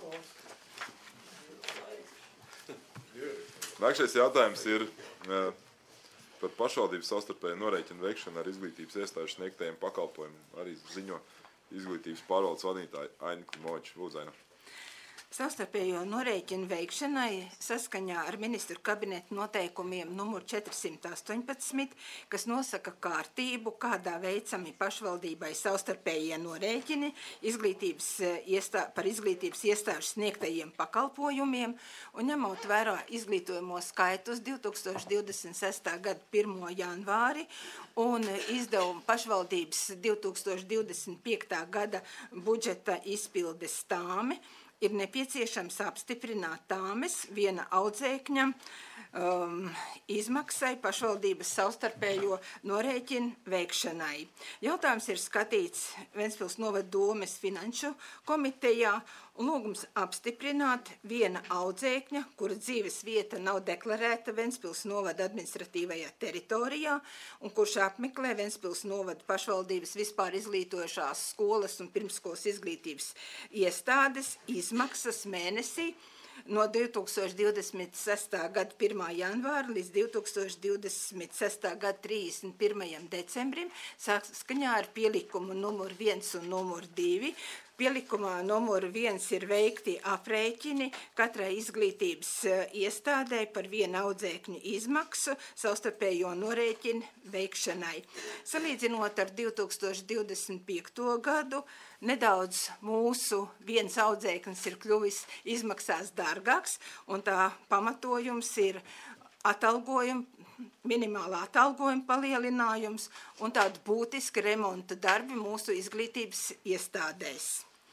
Nākamais jautājums ir par pašvaldības savstarpēju norēķinu veikšanu ar izglītības iestāžu sniegtajiem pakalpojumiem. Arī ziņo izglītības pārvaldes vadītāji Aina Klimonča. Lūdzu, Aina. Savstarpējo norēķinu veikšanai saskaņā ar ministru kabineta noteikumiem numur četrsimt astoņpadsmit, kas nosaka kārtību, kādā veicami pašvaldībai savstarpējie norēķini izglītības iestā, par izglītības iestāžu sniegtajiem pakalpojumiem un ņemot vērā izglītojamo skaitus divi tūkstoši divdesmit sestā gada pirmo janvāri un izdevumu pašvaldības divi tūkstoši divdesmit piektā gada budžeta izpildes tāmi, ir nepieciešams apstiprināt tāmes viena audzēkņa um, izmaksai pašvaldības savstarpējo norēķinu veikšanai. Jautājums ir skatīts Ventspils novada domes finanšu komitejā un lūgums apstiprināt viena audzēkņa, kura dzīves vieta nav deklarēta Ventspils novada administratīvajā teritorijā un kurš apmeklē Ventspils novada pašvaldības vispār izglītojošās skolas un pirmskolas izglītības iestādes izmaksas mēnesī no divi tūkstoši divdesmit sestā gada pirmā janvāra līdz divi tūkstoši divdesmit sestā gada trīsdesmit pirmajam decembrim saskaņā ar pielikumu numur viens un numur divi. Pielikumā numuru viens ir veikti aprēķini katrai izglītības iestādē par vienu audzēkņu izmaksu savstarpējo norēķinu veikšanai. Salīdzinot ar divi tūkstoši divdesmit piekto gadu, nedaudz mūsu viens audzēknis ir kļuvis izmaksās dārgāks, un tā pamatojums ir atalgojuma, minimālā atalgojuma palielinājums un tādi būtiski remonta darbi mūsu izglītības iestādēs.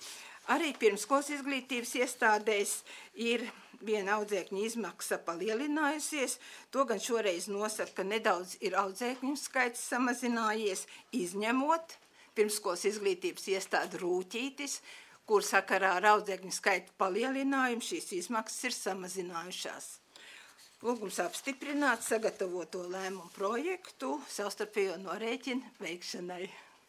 Arī pirmskolas izglītības iestādēs ir viena audzēkņa izmaksa palielinājusies, to gan šoreiz nosaka, ka nedaudz ir audzēkņu skaits samazinājies, izņemot pirmskolas izglītības iestādi Rūķītis, kur sakarā ar audzēkņu skaitu palielinājumu šīs izmaksas ir samazinājušās. Lūgums apstiprināt sagatavoto lēmumu projektu savstarpējo norēķinu veikšanai.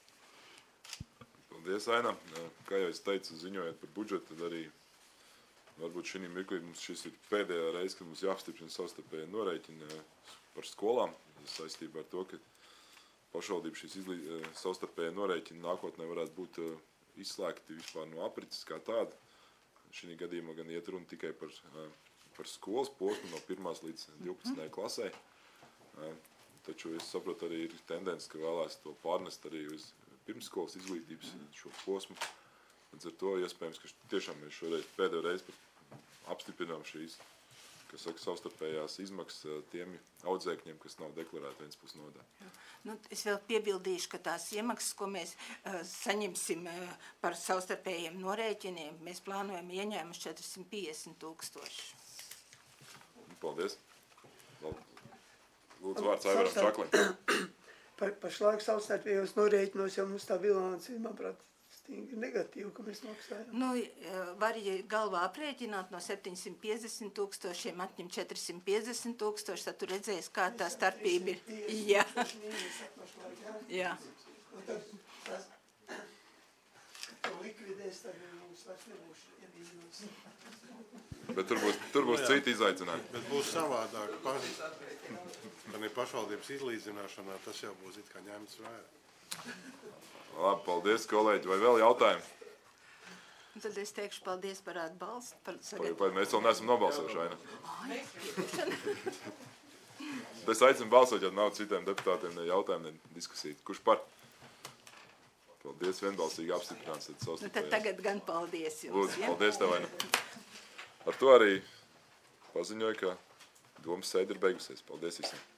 Paldies, Aina. Kā jau es teicu, ziņojot par budžetu, tad arī varbūt šī mirklī mums šis ir pēdējā reize, kad mums jāapstiprina savstarpēji norēķini par skolām, saistībā ar to, ka pašvaldība šīs izlī... savstarpēji norēķini nākotnē varētu būt izslēgti vispār no aprits kā tāda. Šī gadījumā gan iet runa tikai par, par skolas posmu no pirmās līdz divpadsmitajai klasē. Taču es saprotu, arī ir tendence, ka vēlēs to pārnest arī uz pirmskolas izglītības šo posmu. Līdz ar to iespējams, ka tiešām mēs šoreiz pēdējo reizi apstiprinām šīs, kas saka, savstarpējās izmaksas tiem audzēkņiem, kas nav deklarēti Ventspils novadā. Nu, es vēl piebildīšu, ka tās iemaksas, ko mēs uh, saņemsim uh, par savstarpējiem norēķiniem, mēs plānojam ieņēmuši četrsimt piecdesmit tūkstoši. Paldies. Lūdzu vārds Aivaram Čaklim. Pa, pašlaik savstarpējos norēķinos jau mums tā bilance ir, manuprāt, stingri negatīva, ka mēs maksājam. Nu, var ja galvā aprēķināt no septiņsimt piecdesmit tūkstošiem atņem četrsimt piecdesmit tūkstoši, tad tu redzēsi, kā tā starpība ir. Jā. Jā. Tad tas, kad to likvidēs, tad mums vairs nebūs iedīgums. Bet tur būs, tur būs citi izaicinājumi. Bet būs savādāk. Paš, pašvaldības izlīdzināšanā tas jau būs it kā ņemts vērā. Labi, paldies, kolēģi. Vai vēl jautājumi? Un tad es teikšu paldies par atbalstu. Par Vai, vai mēs vēl neesam nobalsojuši, Aina? Es aicinu balsot, ja nav citiem deputātiem ne jautājumu, ne diskusiju. Kurš par? Paldies, vienbalsīgi apstiprināts. Nu, tad tagad gan paldies jums. Lūdzu, ja? paldies tev, Aina. Ar to arī paziņoju, ka domas sēde ir beigusies. Paldies visiem.